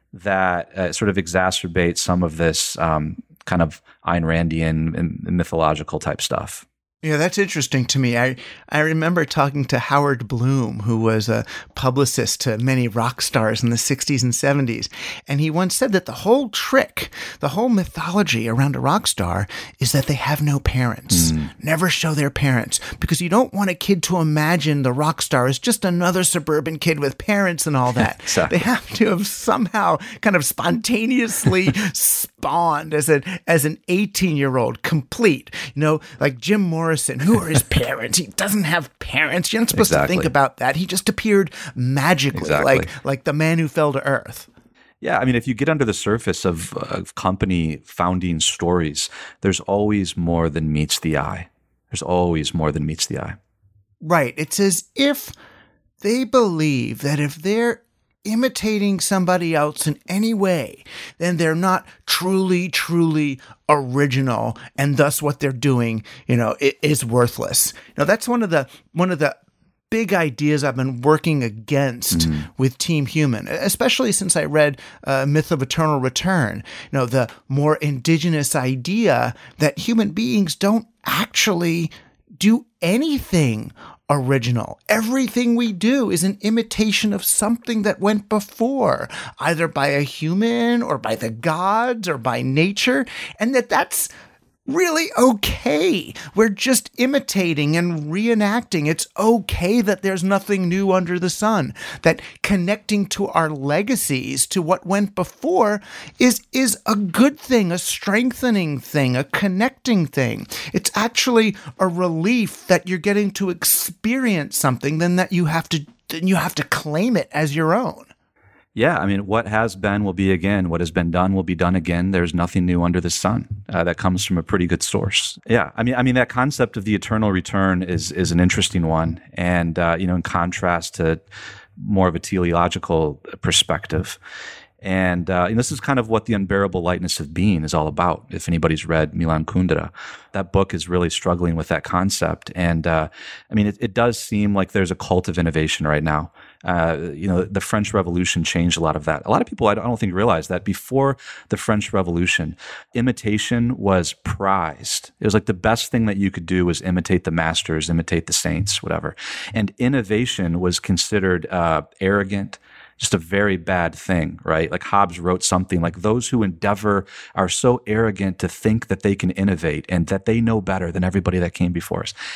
that uh, sort of exacerbates some of this um, kind of Ayn Randian and mythological type stuff. Yeah, that's interesting to me. I, I remember talking to Howard Bloom, who was a publicist to many rock stars in the sixties and seventies. And he once said that the whole trick, the whole mythology around a rock star is that they have no parents, mm. never show their parents, because you don't want a kid to imagine the rock star as just another suburban kid with parents and all that. Exactly. They have to have somehow kind of spontaneously spawned as, a, as an eighteen-year-old, complete, you know, like Jim Morrison. Who are his parents? He doesn't have parents. You're not supposed exactly. to think about that. He just appeared magically, exactly. like like the man who fell to earth. Yeah, I mean, if you get under the surface of, of company founding stories, there's always more than meets the eye. There's always more than meets the eye. Right. It's as if they believe that if they're imitating somebody else in any way, then they're not truly, truly original, and thus what they're doing, you know, is worthless. Now, that's one of the one of the big ideas I've been working against mm-hmm. with Team Human, especially since I read uh, Myth of Eternal Return. You know, the more indigenous idea that human beings don't actually do anything original. Everything we do is an imitation of something that went before, either by a human or by the gods or by nature, and that that's really okay. We're just imitating and reenacting. It's okay that there's nothing new under the sun, that connecting to our legacies, to what went before, is, is a good thing, a strengthening thing, a connecting thing. It's actually a relief that you're getting to experience something, then that you have to, then you have to claim it as your own. Yeah, I mean, what has been will be again. What has been done will be done again. There's nothing new under the sun. Uh, that comes from a pretty good source. Yeah, I mean, I mean that concept of the eternal return is is an interesting one, and uh, you know, in contrast to more of a teleological perspective. And, uh, and this is kind of what The Unbearable Lightness of Being is all about. If anybody's read Milan Kundera, that book is really struggling with that concept. And uh, I mean, it, it does seem like there's a cult of innovation right now. Uh, you know, the French Revolution changed a lot of that. A lot of people, I don't, I don't think, realize that before the French Revolution, imitation was prized. It was like the best thing that you could do was imitate the masters, imitate the saints, whatever. And innovation was considered uh, arrogant, just a very bad thing, right? Like Hobbes wrote something like, those who endeavor are so arrogant to think that they can innovate and that they know better than everybody that came before us.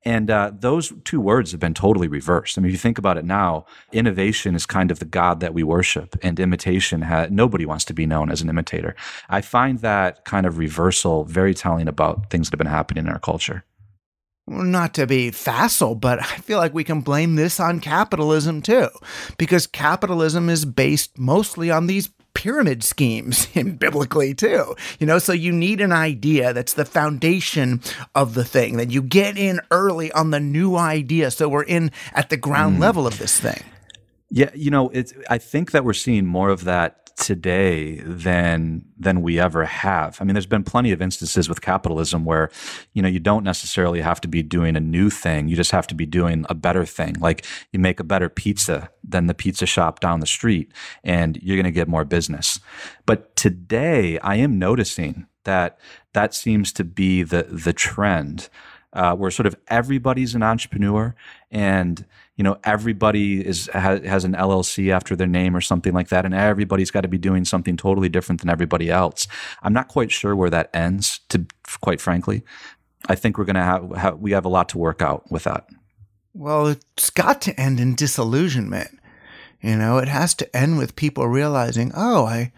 And uh, those two words have been totally reversed. I mean, if you think about it now, innovation is kind of the god that we worship, and imitation, ha- nobody wants to be known as an imitator. I find that kind of reversal very telling about things that have been happening in our culture. Not to be facile, but I feel like we can blame this on capitalism too, because capitalism is based mostly on these pyramid schemes in biblically too. You know, so you need an idea that's the foundation of the thing, that you get in early on the new idea. So we're in at the ground mm. level of this thing. Yeah, you know, it's, I think that we're seeing more of that today than than we ever have. I mean, there's been plenty of instances with capitalism where, you know, you don't necessarily have to be doing a new thing. You just have to be doing a better thing. Like you make a better pizza than the pizza shop down the street, and you're going to get more business. But today, I am noticing that that seems to be the the trend, uh, where sort of everybody's an entrepreneur, and you know, everybody is has, has an L L C after their name or something like that, and everybody's got to be doing something totally different than everybody else. I'm not quite sure where that ends, to quite frankly. I think we're going to have, have we have a lot to work out with that. Well, it's got to end in disillusionment. You know, it has to end with people realizing, oh, I,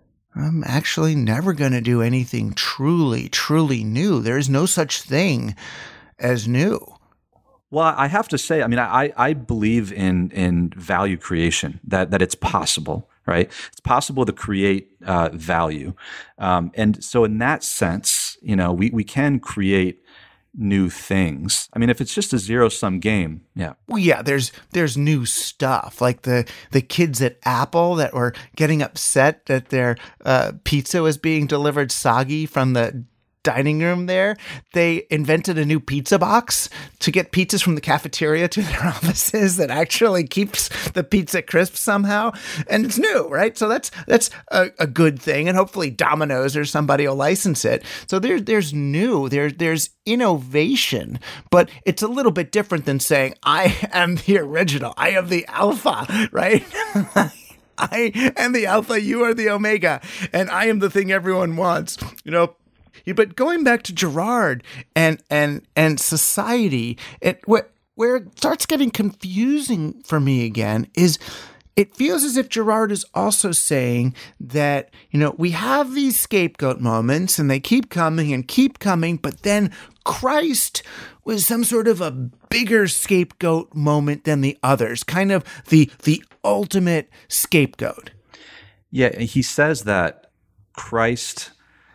I'm actually never going to do anything truly, truly new. There is no such thing as new. Well, I have to say, I mean, I, I believe in in value creation, that that it's possible, right? It's possible to create uh, value. Um, and so in that sense, you know, we, we can create new things. I mean, if it's just a zero-sum game, yeah. Well, yeah, there's there's new stuff, like the, the kids at Apple that were getting upset that their uh, pizza was being delivered soggy from the dining room there. They invented a new pizza box to get pizzas from the cafeteria to their offices that actually keeps the pizza crisp somehow. And it's new, right? So that's that's a, a good thing. And hopefully Domino's or somebody will license it. So there, there's new, there, there's innovation, but it's a little bit different than saying, I am the original, I am the alpha, right? I am the alpha, you are the omega, and I am the thing everyone wants, you know. But going back to Girard and and and society, it where, where it starts getting confusing for me again is it feels as if Girard is also saying that, you know, we have these scapegoat moments and they keep coming and keep coming, but then Christ was some sort of a bigger scapegoat moment than the others, kind of the the ultimate scapegoat. Yeah, he says that Christ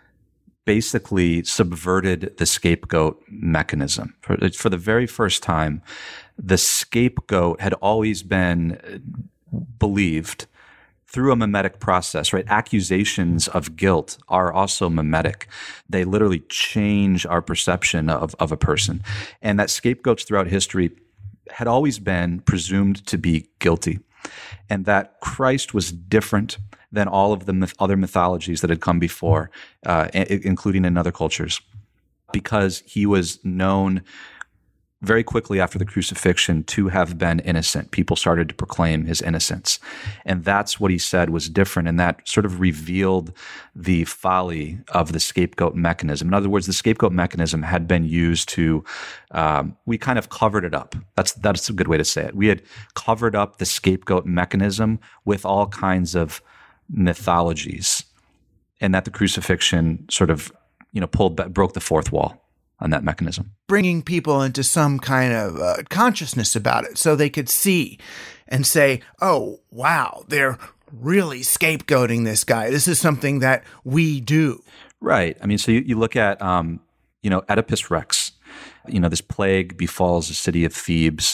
basically subverted the scapegoat mechanism. For, for the very first time, the scapegoat had always been believed through a mimetic process, right? Accusations of guilt are also mimetic. They literally change our perception of, of a person. And that scapegoats throughout history had always been presumed to be guilty. And that Christ was different than all of the myth- other mythologies that had come before, uh, I- including in other cultures, because he was known very quickly after the crucifixion to have been innocent. People started to proclaim his innocence. And that's what he said was different, and that sort of revealed the folly of the scapegoat mechanism. In other words, the scapegoat mechanism had been used to, um, we kind of covered it up. That's, that's a good way to say it. We had covered up the scapegoat mechanism with all kinds of mythologies, and that the crucifixion sort of, you know, pulled back, broke the fourth wall on that mechanism. Bringing people into some kind of uh, consciousness about it so they could see and say, oh, wow, they're really scapegoating this guy. This is something that we do. Right. I mean, so you, you look at, um, you know, Oedipus Rex, you know, this plague befalls the city of Thebes,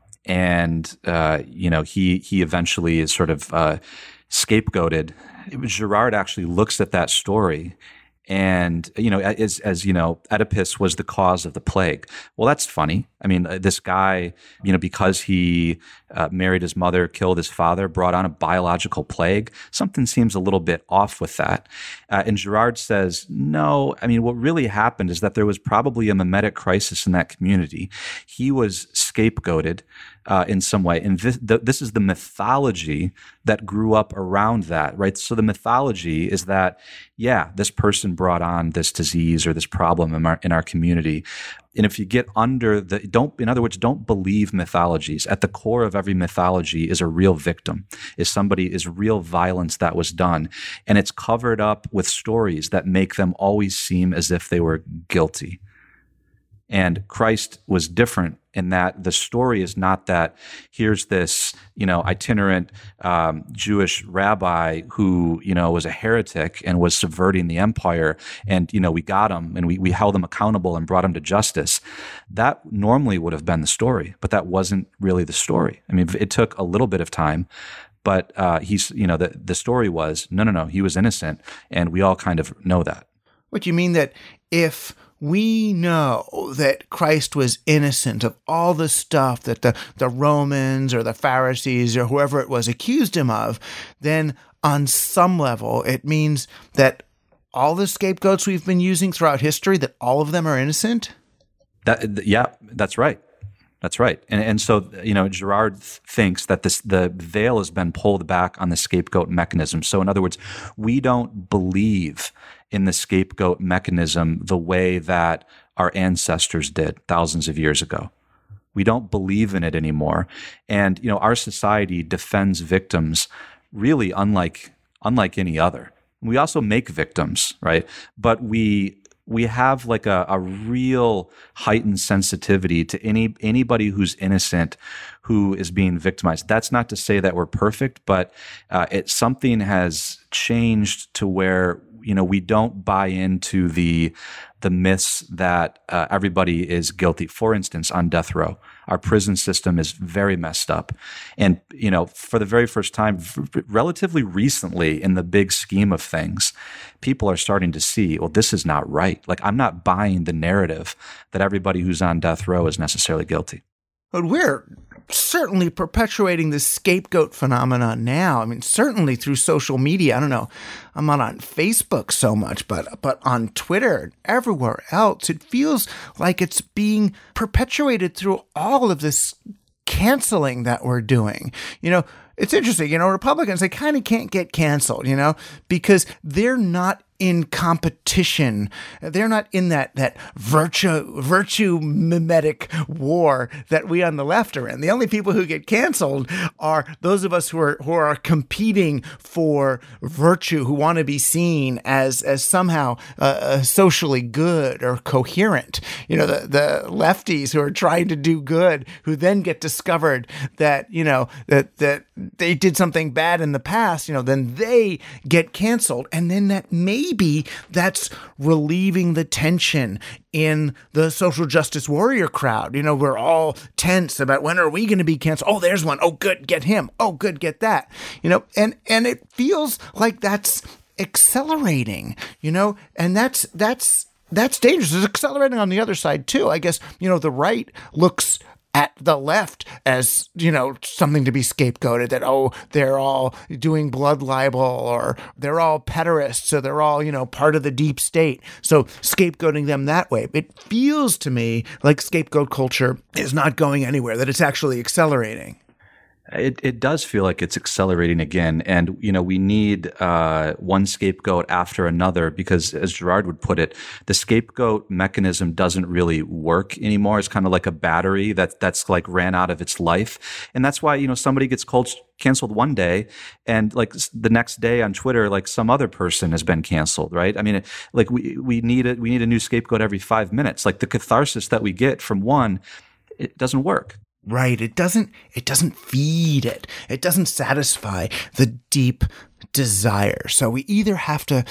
and, uh, you know, he, he eventually is sort of, uh, scapegoated. Girard actually looks at that story, and, you know, as, as, you know, Oedipus was the cause of the plague. Well, that's funny. I mean, this guy, you know, because he uh, married his mother, killed his father, brought on a biological plague. Something seems a little bit off with that. Uh, and Girard says, no, I mean, what really happened is that there was probably a mimetic crisis in that community. He was scapegoated uh, in some way. And this, the, this is the mythology that grew up around that, right? So the mythology is that, yeah, this person brought on this disease or this problem in our, in our community. And if you get under the, don't, in other words, don't believe mythologies. At the core of every mythology is a real victim, is somebody, is real violence that was done. And it's covered up with stories that make them always seem as if they were guilty. And Christ was different in that the story is not that here's this, you know, itinerant um, Jewish rabbi who, you know, was a heretic and was subverting the empire, and, you know, we got him and we, we held him accountable and brought him to justice. That normally would have been the story, but that wasn't really the story. I mean, it took a little bit of time, but uh, he's, you know, the, the story was, no, no, no, he was innocent, and we all kind of know that. What, you mean that if we know that Christ was innocent of all the stuff that the, the Romans or the Pharisees or whoever it was accused him of, then on some level it means that all the scapegoats we've been using throughout history, that all of them are innocent? That, yeah, that's right. That's right. And and so, you know, Girard thinks that this the veil has been pulled back on the scapegoat mechanism. So in other words, we don't believe in the scapegoat mechanism the way that our ancestors did thousands of years ago. We don't believe in it anymore. And, you know, our society defends victims really unlike unlike any other. We also make victims, right? But we we have like a, a real heightened sensitivity to any anybody who's innocent who is being victimized. That's not to say that we're perfect, but uh, it something has changed to where, you know, we don't buy into the the myths that uh, everybody is guilty. For instance, on death row, our prison system is very messed up. And, you know, for the very first time, relatively recently in the big scheme of things, people are starting to see, well, this is not right. Like, I'm not buying the narrative that everybody who's on death row is necessarily guilty. But we're certainly perpetuating the scapegoat phenomenon now. I mean, certainly through social media. I don't know. I'm not on Facebook so much, but but on Twitter and everywhere else, it feels like it's being perpetuated through all of this canceling that we're doing. You know, it's interesting. You know, Republicans, they kind of can't get canceled, you know, because they're not in competition. They're not in that that virtue virtue mimetic war that we on the left are in. The only people who get canceled are those of us who are who are competing for virtue, who want to be seen as as somehow uh, uh, socially good or coherent. You know, the the lefties who are trying to do good, who then get discovered that, you know, that that they did something bad in the past. You know, then they get canceled, and then that maybe Maybe that's relieving the tension in the social justice warrior crowd. You know, we're all tense about when are we going to be canceled? Oh, there's one. Oh, good, get him. Oh, good, get that. You know, and and it feels like that's accelerating. You know, and that's that's that's dangerous. It's accelerating on the other side too. I guess, you know, the right looks at the left as, you know, something to be scapegoated, that, oh, they're all doing blood libel, or they're all pederasts, or they're all, you know, part of the deep state. So scapegoating them that way. It feels to me like scapegoat culture is not going anywhere, that it's actually accelerating. It it does feel like it's accelerating again, and you know we need uh, one scapegoat after another, because, as Girard would put it, the scapegoat mechanism doesn't really work anymore. It's kind of like a battery that that's like ran out of its life, and that's why, you know, somebody gets cold, canceled one day, and like the next day on Twitter, like some other person has been canceled, right? I mean, like we we need a, we need a new scapegoat every five minutes. Like the catharsis that we get from one, it doesn't work. Right. It doesn't, it doesn't feed it. It doesn't satisfy the deep desire. So we either have to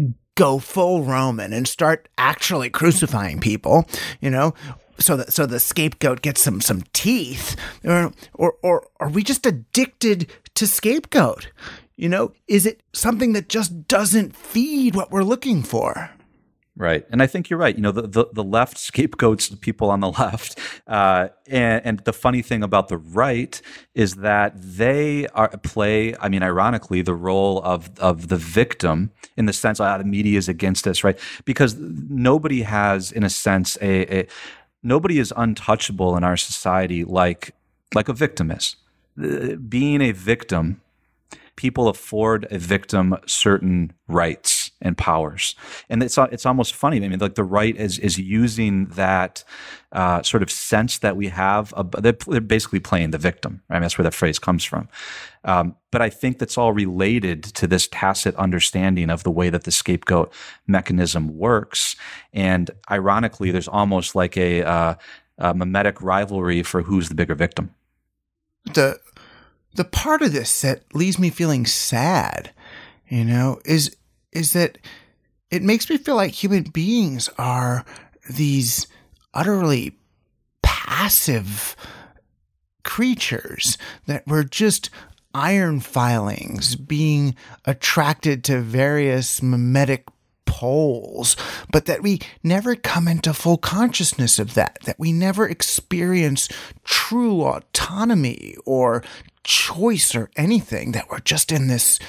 go full Roman and start actually crucifying people, you know, so that, so the scapegoat gets some, some teeth, or, or, or are we just addicted to scapegoat? You know, is it something that just doesn't feed what we're looking for? Right. And I think you're right. You know, the, the, the left scapegoats the people on the left. Uh, and, and the funny thing about the right is that they are play, I mean, ironically, the role of, of the victim, in the sense, ah, the media is against us, right? Because nobody has, in a sense, a, a nobody is untouchable in our society like like a victim is. Uh, being a victim, people afford a victim certain rights and powers, and it's it's almost funny. I mean, like the right is is using that uh, sort of sense that we have. Uh, they're, they're basically playing the victim. Right? I mean, that's where that phrase comes from. Um, but I think that's all related to this tacit understanding of the way that the scapegoat mechanism works. And ironically, there's almost like a, uh, a mimetic rivalry for who's the bigger victim. The the part of this that leaves me feeling sad, you know, is is that it makes me feel like human beings are these utterly passive creatures, that we're just iron filings being attracted to various mimetic poles, but that we never come into full consciousness of that, that we never experience true autonomy or choice or anything, that we're just in this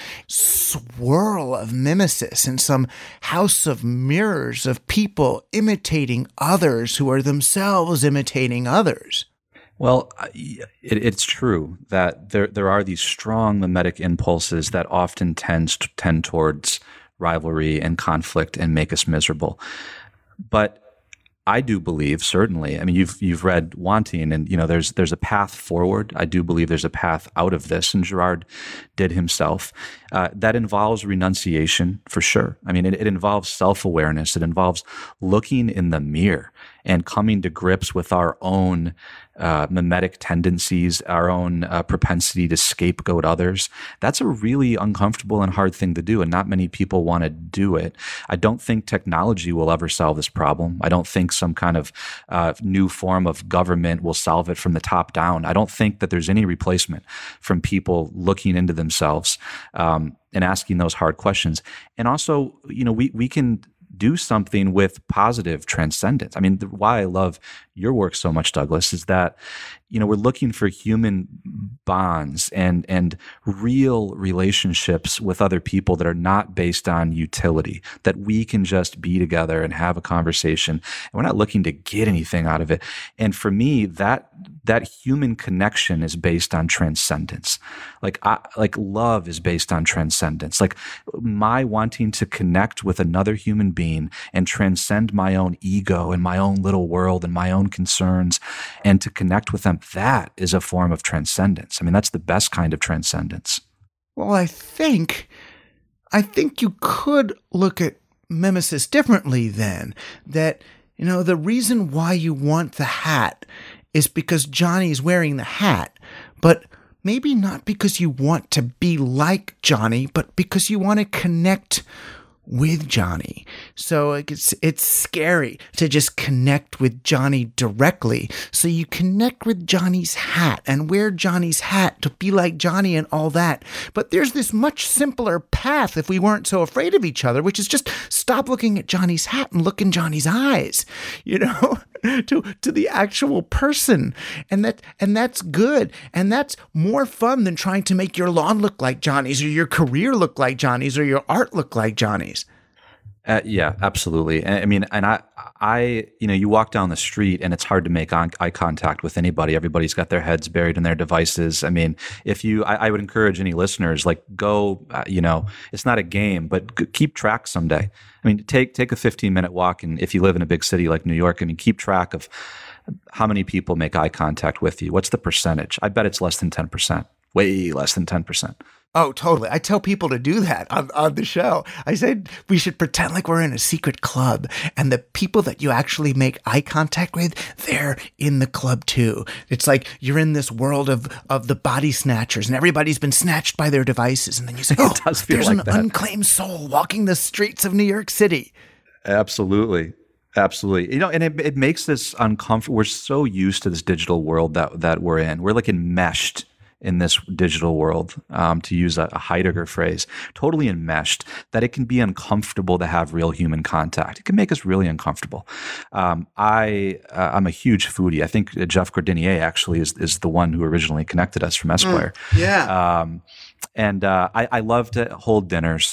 swirl of mimesis in some house of mirrors of people imitating others who are themselves imitating others. Well, it, it's true that there there are these strong mimetic impulses that often tends to tend towards rivalry and conflict and make us miserable. But I do believe, certainly, I mean, you've you've read Wanting, and you know there's there's a path forward. I do believe there's a path out of this, and Girard did himself. Uh, that involves renunciation for sure. I mean, it, it involves self-awareness. It involves looking in the mirror and coming to grips with our own uh, mimetic tendencies, our own uh, propensity to scapegoat others. That's a really uncomfortable and hard thing to do, and not many people want to do it. I don't think technology will ever solve this problem. I don't think some kind of uh, new form of government will solve it from the top down. I don't think that there's any replacement from people looking into themselves um, and asking those hard questions. And also, you know, we we can do something with positive transcendence. I mean, the, why I love your work so much, Douglas, is that, you know, we're looking for human bonds and and real relationships with other people that are not based on utility, that we can just be together and have a conversation. And we're not looking to get anything out of it. And for me, that that human connection is based on transcendence. Like I, like love is based on transcendence. Like my wanting to connect with another human being and transcend my own ego and my own little world and my own concerns and to connect with them, that is a form of transcendence. I mean, that's the best kind of transcendence. Well, I think, I think you could look at mimesis differently then. That, you know, the reason why you want the hat is because Johnny's wearing the hat, but maybe not because you want to be like Johnny, but because you want to connect with Johnny. So it's it's scary to just connect with Johnny directly. So you connect with Johnny's hat and wear Johnny's hat to be like Johnny and all that. But there's this much simpler path if we weren't so afraid of each other, which is just stop looking at Johnny's hat and look in Johnny's eyes, you know, to to the actual person. And that and that's good. And that's more fun than trying to make your lawn look like Johnny's or your career look like Johnny's or your art look like Johnny's. Uh, yeah, absolutely. I mean, and I, I, you know, you walk down the street and it's hard to make on, eye contact with anybody. Everybody's got their heads buried in their devices. I mean, if you, I, I would encourage any listeners, like go, uh, you know, it's not a game, but g- keep track someday. I mean, take, take a fifteen minute walk. And if you live in a big city like New York, I mean, keep track of how many people make eye contact with you. What's the percentage? I bet it's less than ten percent, way less than ten percent. Oh, totally. I tell people to do that on, on the show. I said we should pretend like we're in a secret club, and the people that you actually make eye contact with, they're in the club too. It's like you're in this world of, of the body snatchers, and everybody's been snatched by their devices. And then you say, oh, there's like an that. unclaimed soul walking the streets of New York City. Absolutely. Absolutely. You know, and it, it makes this uncomfortable. We're so used to this digital world that, that we're in. We're like enmeshed in this digital world, um, to use a, a Heidegger phrase, totally enmeshed, that it can be uncomfortable to have real human contact. It can make us really uncomfortable. Um, I, uh, I'm a huge foodie. I think Jeff Gordinier actually is, is the one who originally connected us from Esquire. Mm, yeah. Um, and uh, I, I love to hold dinners.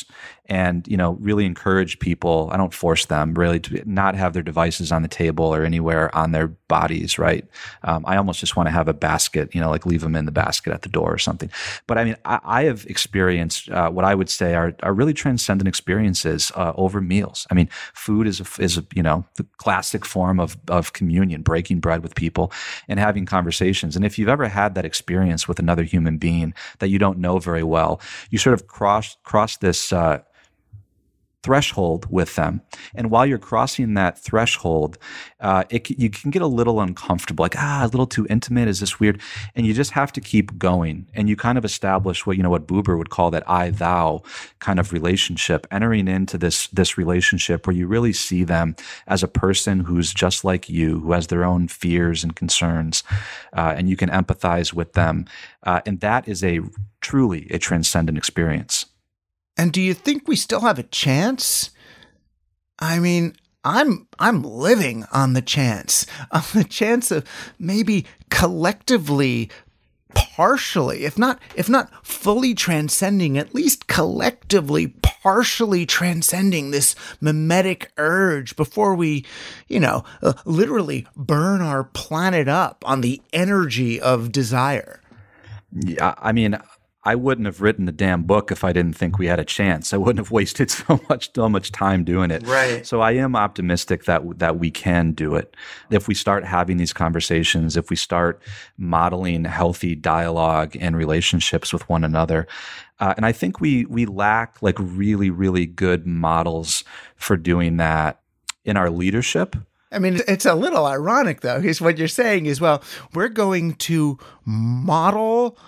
and, you know, really encourage people. I don't force them really to not have their devices on the table or anywhere on their bodies, right? Um, I almost just want to have a basket, you know, like leave them in the basket at the door or something. But I mean, I, I have experienced uh, what I would say are, are really transcendent experiences uh, over meals. I mean, food is, a, is a, you know, the classic form of, of communion, breaking bread with people and having conversations. And if you've ever had that experience with another human being that you don't know very well, you sort of cross, cross this uh, threshold with them. And while you're crossing that threshold, uh, it, you can get a little uncomfortable, like, ah, a little too intimate. Is this weird? And you just have to keep going. And you kind of establish what, you know, what Buber would call that I thou kind of relationship, entering into this, this relationship where you really see them as a person who's just like you, who has their own fears and concerns, uh, and you can empathize with them. Uh, and that is a truly a transcendent experience. And do you think we still have a chance? I mean, I'm I'm living on the chance, on the chance of maybe collectively, partially, if not if not fully transcending, at least collectively, partially transcending this mimetic urge before we, you know, uh, literally burn our planet up on the energy of desire. Yeah, I mean, I wouldn't have written the damn book if I didn't think we had a chance. I wouldn't have wasted so much, so much time doing it. Right. So I am optimistic that that we can do it. If we start having these conversations, if we start modeling healthy dialogue and relationships with one another. Uh, and I think we we lack like really, really good models for doing that in our leadership. I mean, it's a little ironic, though, because what you're saying is, well, we're going to model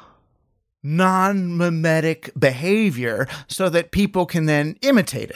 non-mimetic behavior so that people can then imitate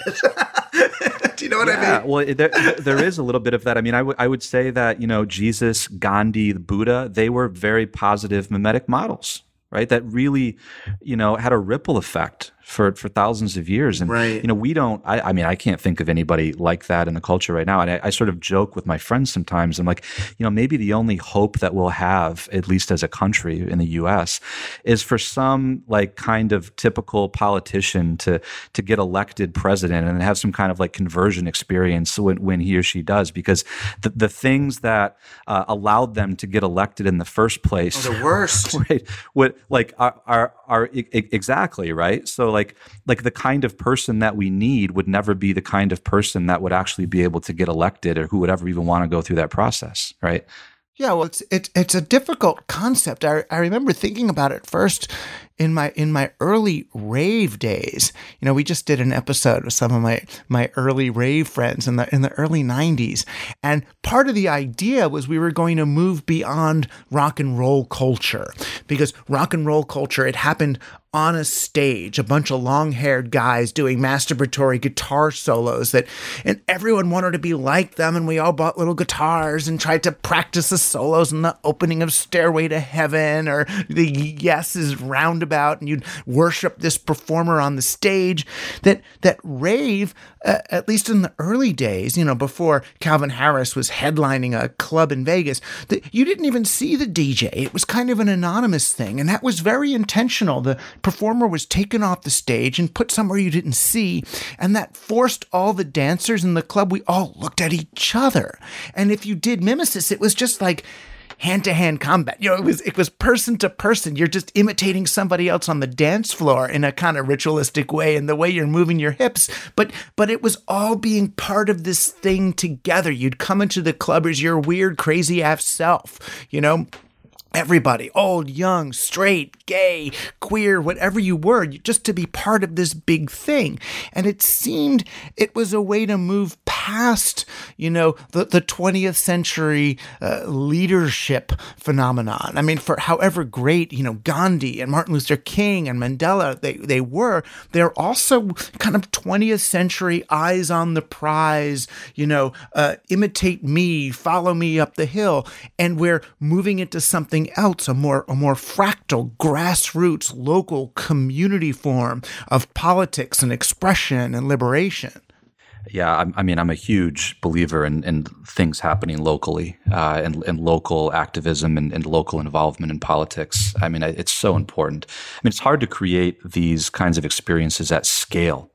it. Do you know what yeah, I mean? Well, there, there is a little bit of that. I mean, I, w- I would say that, you know, Jesus, Gandhi, the Buddha, they were very positive mimetic models, right? That really, you know, had a ripple effect for, for thousands of years. And, right. you know, we don't, I, I mean, I can't think of anybody like that in the culture right now. And I, I sort of joke with my friends sometimes. I'm like, you know, maybe the only hope that we'll have, at least as a country in the U S, is for some like kind of typical politician to, to get elected president and have some kind of like conversion experience when, when he or she does, because the, the things that uh, allowed them to get elected in the first place, oh, the worst, right? What like are, are, are exactly right. So like, like the kind of person that we need would never be the kind of person that would actually be able to get elected or who would ever even want to go through that process, right? Yeah, well, it's it's it's a difficult concept. I I remember thinking about it first in my in my early rave days. You know, we just did an episode with some of my my early rave friends in the in the early nineties, and part of the idea was we were going to move beyond rock and roll culture, because rock and roll culture, it happened on a stage, a bunch of long-haired guys doing masturbatory guitar solos that, and everyone wanted to be like them, and we all bought little guitars and tried to practice the solos in the opening of Stairway to Heaven or the Yes's Roundabout, and you'd worship this performer on the stage. That that rave, uh, at least in the early days, you know, before Calvin Harris was headlining a club in Vegas, that you didn't even see the D J. It was kind of an anonymous thing, and that was very intentional. The performer was taken off the stage and put somewhere you didn't see, and that forced all the dancers in the club, we all looked at each other. And if you did mimesis, it was just like hand-to-hand combat. You know, it was it was person to person. You're just imitating somebody else on the dance floor in a kind of ritualistic way, in the way you're moving your hips. But but it was all being part of this thing together. You'd come into the club as your weird, crazy half self, you know? Everybody, old, young, straight, gay, queer, whatever you were, just to be part of this big thing. And it seemed it was a way to move past, you know, the, the twentieth century uh, leadership phenomenon. I mean, for however great, you know, Gandhi and Martin Luther King and Mandela, they, they were, they're also kind of twentieth century eyes on the prize, you know, uh, imitate me, follow me up the hill. And we're moving into something else, a more a more fractal, grassroots, local community form of politics and expression and liberation. Yeah, I, I mean, I'm a huge believer in, in things happening locally uh, and, and local activism and, and local involvement in politics. I mean, it's so important. I mean, it's hard to create these kinds of experiences at scale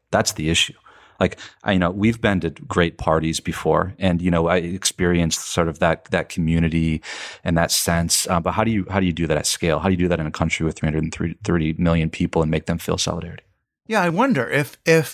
That's the issue. Like, I, you know, we've been to great parties before, and you know, I experienced sort of that that community and that sense. Uh, but how do you how do you do that at scale? How do you do that in a country with three hundred thirty million people and make them feel solidarity? Yeah, I wonder if if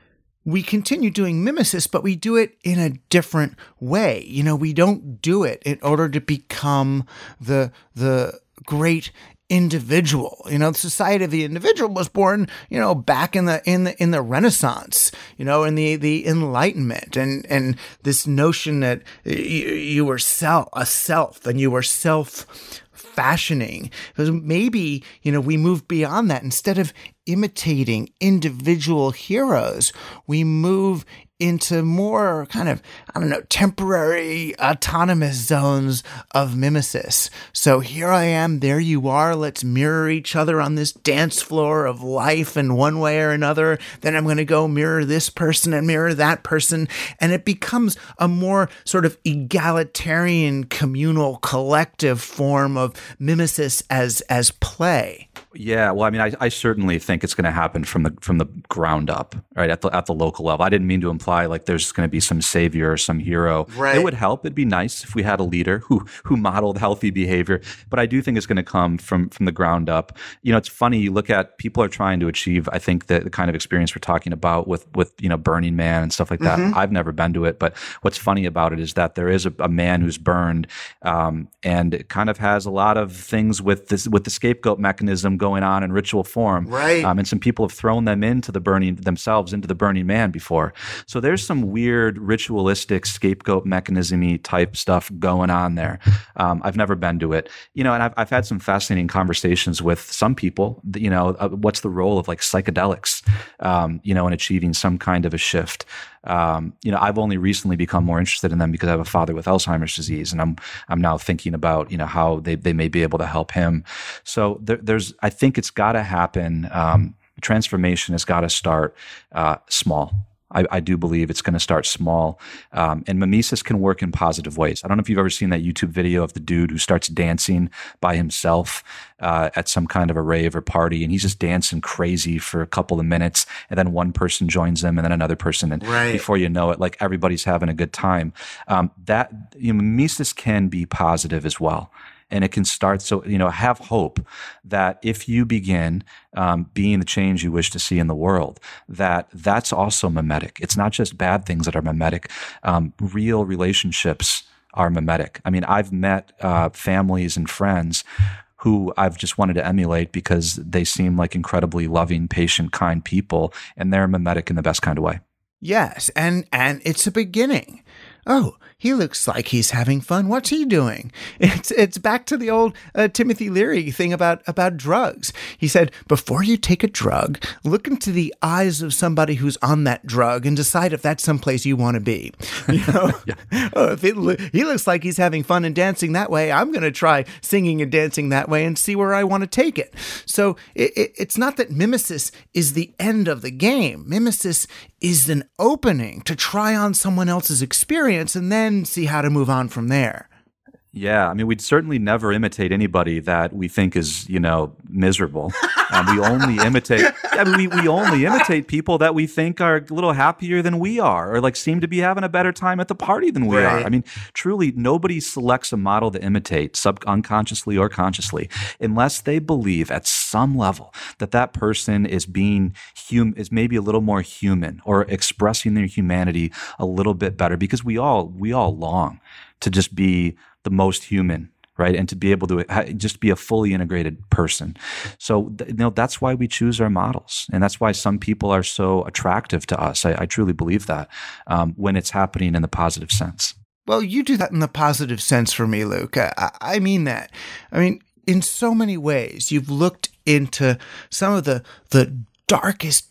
we continue doing mimesis, but we do it in a different way. You know, we don't do it in order to become the the great individual. You know, the Society of the Individual was born, you know, back in the in the in the Renaissance, you know, in the the Enlightenment, and and this notion that you, you were self a self and you were self fashioning. Because maybe, you know, we move beyond that. Instead of imitating individual heroes, we move into more kind of, I don't know, temporary autonomous zones of mimesis. So here I am, there you are, let's mirror each other on this dance floor of life in one way or another. Then I'm going to go mirror this person and mirror that person. And it becomes a more sort of egalitarian, communal, collective form of mimesis as, as play. Yeah, well, I mean, I, I certainly think it's going to happen from the from the ground up, right, at the at the local level. I didn't mean to imply like there's going to be some savior or some hero. Right. It would help. It'd be nice if we had a leader who who modeled healthy behavior. But I do think it's going to come from from the ground up. You know, it's funny. You look at people are trying to achieve, I think, the, the kind of experience we're talking about with with you know Burning Man and stuff like that. Mm-hmm. I've never been to it, but what's funny about it is that there is a, a man who's burned, um, and it kind of has a lot of things with this with the scapegoat mechanism going on in ritual form, right? Um, and some people have thrown them into the burning themselves into the Burning Man before. So there's some weird ritualistic scapegoat mechanism-y type stuff going on there. Um, I've never been to it, you know, and I've I've had some fascinating conversations with some people. You know, uh, what's the role of like psychedelics, um, you know, in achieving some kind of a shift? Um, you know, I've only recently become more interested in them because I have a father with Alzheimer's disease, and I'm I'm now thinking about you know how they they may be able to help him. So there, there's I think it's got to happen. Um, transformation has got to start uh, small. I, I do believe it's going to start small. Um, and mimesis can work in positive ways. I don't know if you've ever seen that YouTube video of the dude who starts dancing by himself uh, at some kind of a rave or party, and he's just dancing crazy for a couple of minutes, and then one person joins him, and then another person, and right. before you know it, like everybody's having a good time. Um, that you know, mimesis can be positive as well. And it can start, so, you know, have hope that if you begin um, being the change you wish to see in the world, that that's also mimetic. It's not just bad things that are mimetic. Um, real relationships are mimetic. I mean, I've met uh, families and friends who I've just wanted to emulate because they seem like incredibly loving, patient, kind people, and they're mimetic in the best kind of way. Yes, and and it's a beginning. Oh, he looks like he's having fun. What's he doing? It's it's back to the old uh, Timothy Leary thing about, about drugs. He said, before you take a drug, look into the eyes of somebody who's on that drug and decide if that's someplace you want to be. You know, yeah. oh, if it lo- he looks like he's having fun and dancing that way, I'm going to try singing and dancing that way and see where I want to take it. So it, it, it's not that mimesis is the end of the game. Mimesis is an opening to try on someone else's experience and then see how to move on from there. Yeah, I mean, we'd certainly never imitate anybody that we think is, you know, miserable. And we only imitate, I mean, we, we only imitate people that we think are a little happier than we are, or like seem to be having a better time at the party than we right. are. I mean, truly, nobody selects a model to imitate, sub unconsciously or consciously, unless they believe at some level that that person is being hum, is maybe a little more human or expressing their humanity a little bit better, because we all we all long to just be the most human, right? And to be able to ha- just be a fully integrated person. So, th- you know, that's why we choose our models. And that's why some people are so attractive to us. I, I truly believe that um, when it's happening in the positive sense. Well, you do that in the positive sense for me, Luke. I, I mean that. I mean, in so many ways, you've looked into some of the the darkest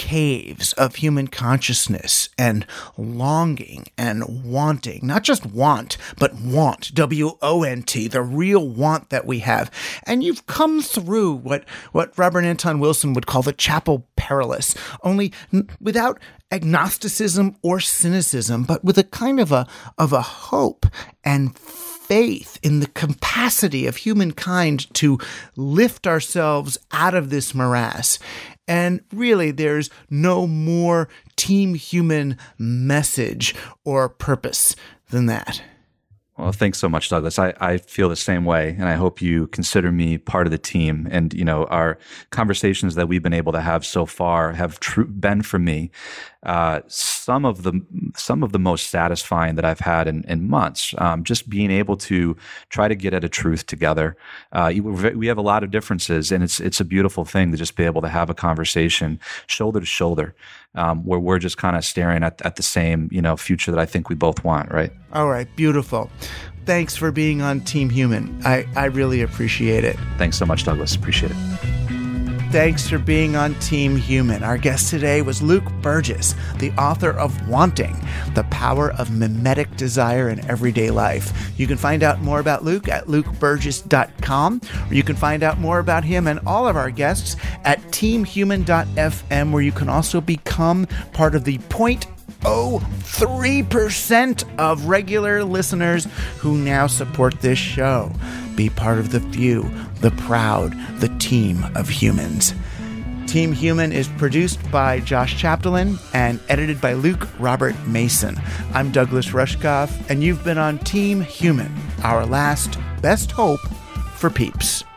caves of human consciousness and longing and wanting, not just want, but want, W O N T, the real want that we have. And you've come through what, what Robert Anton Wilson would call the chapel perilous, only n- without agnosticism or cynicism, but with a kind of a, of a hope and faith in the capacity of humankind to lift ourselves out of this morass. And really, there's no more Team Human message or purpose than that. Well, thanks so much, Douglas. I, I feel the same way, and I hope you consider me part of the team. And, you know, our conversations that we've been able to have so far have tr- been, for me, uh, some of the some of the most satisfying that I've had in, in months. Um, just being able to try to get at a truth together. Uh, we have a lot of differences, and it's it's a beautiful thing to just be able to have a conversation shoulder to shoulder, um, where we're just kind of staring at, at the same, you know, future that I think we both want, right? All right, beautiful. Thanks for being on Team Human. I, I really appreciate it. Thanks so much, Douglas. Appreciate it. Thanks for being on Team Human. Our guest today was Luke Burgis, the author of Wanting, The Power of Mimetic Desire in Everyday Life. You can find out more about Luke at luke burgis dot com, or you can find out more about him and all of our guests at team human dot f m, where you can also become part of the zero point zero three percent of regular listeners who now support this show. Be part of the few, the proud, the team of humans. Team Human is produced by Josh Chapdelaine and edited by Luke Robert Mason. I'm Douglas Rushkoff, and you've been on Team Human, our last best hope for peeps.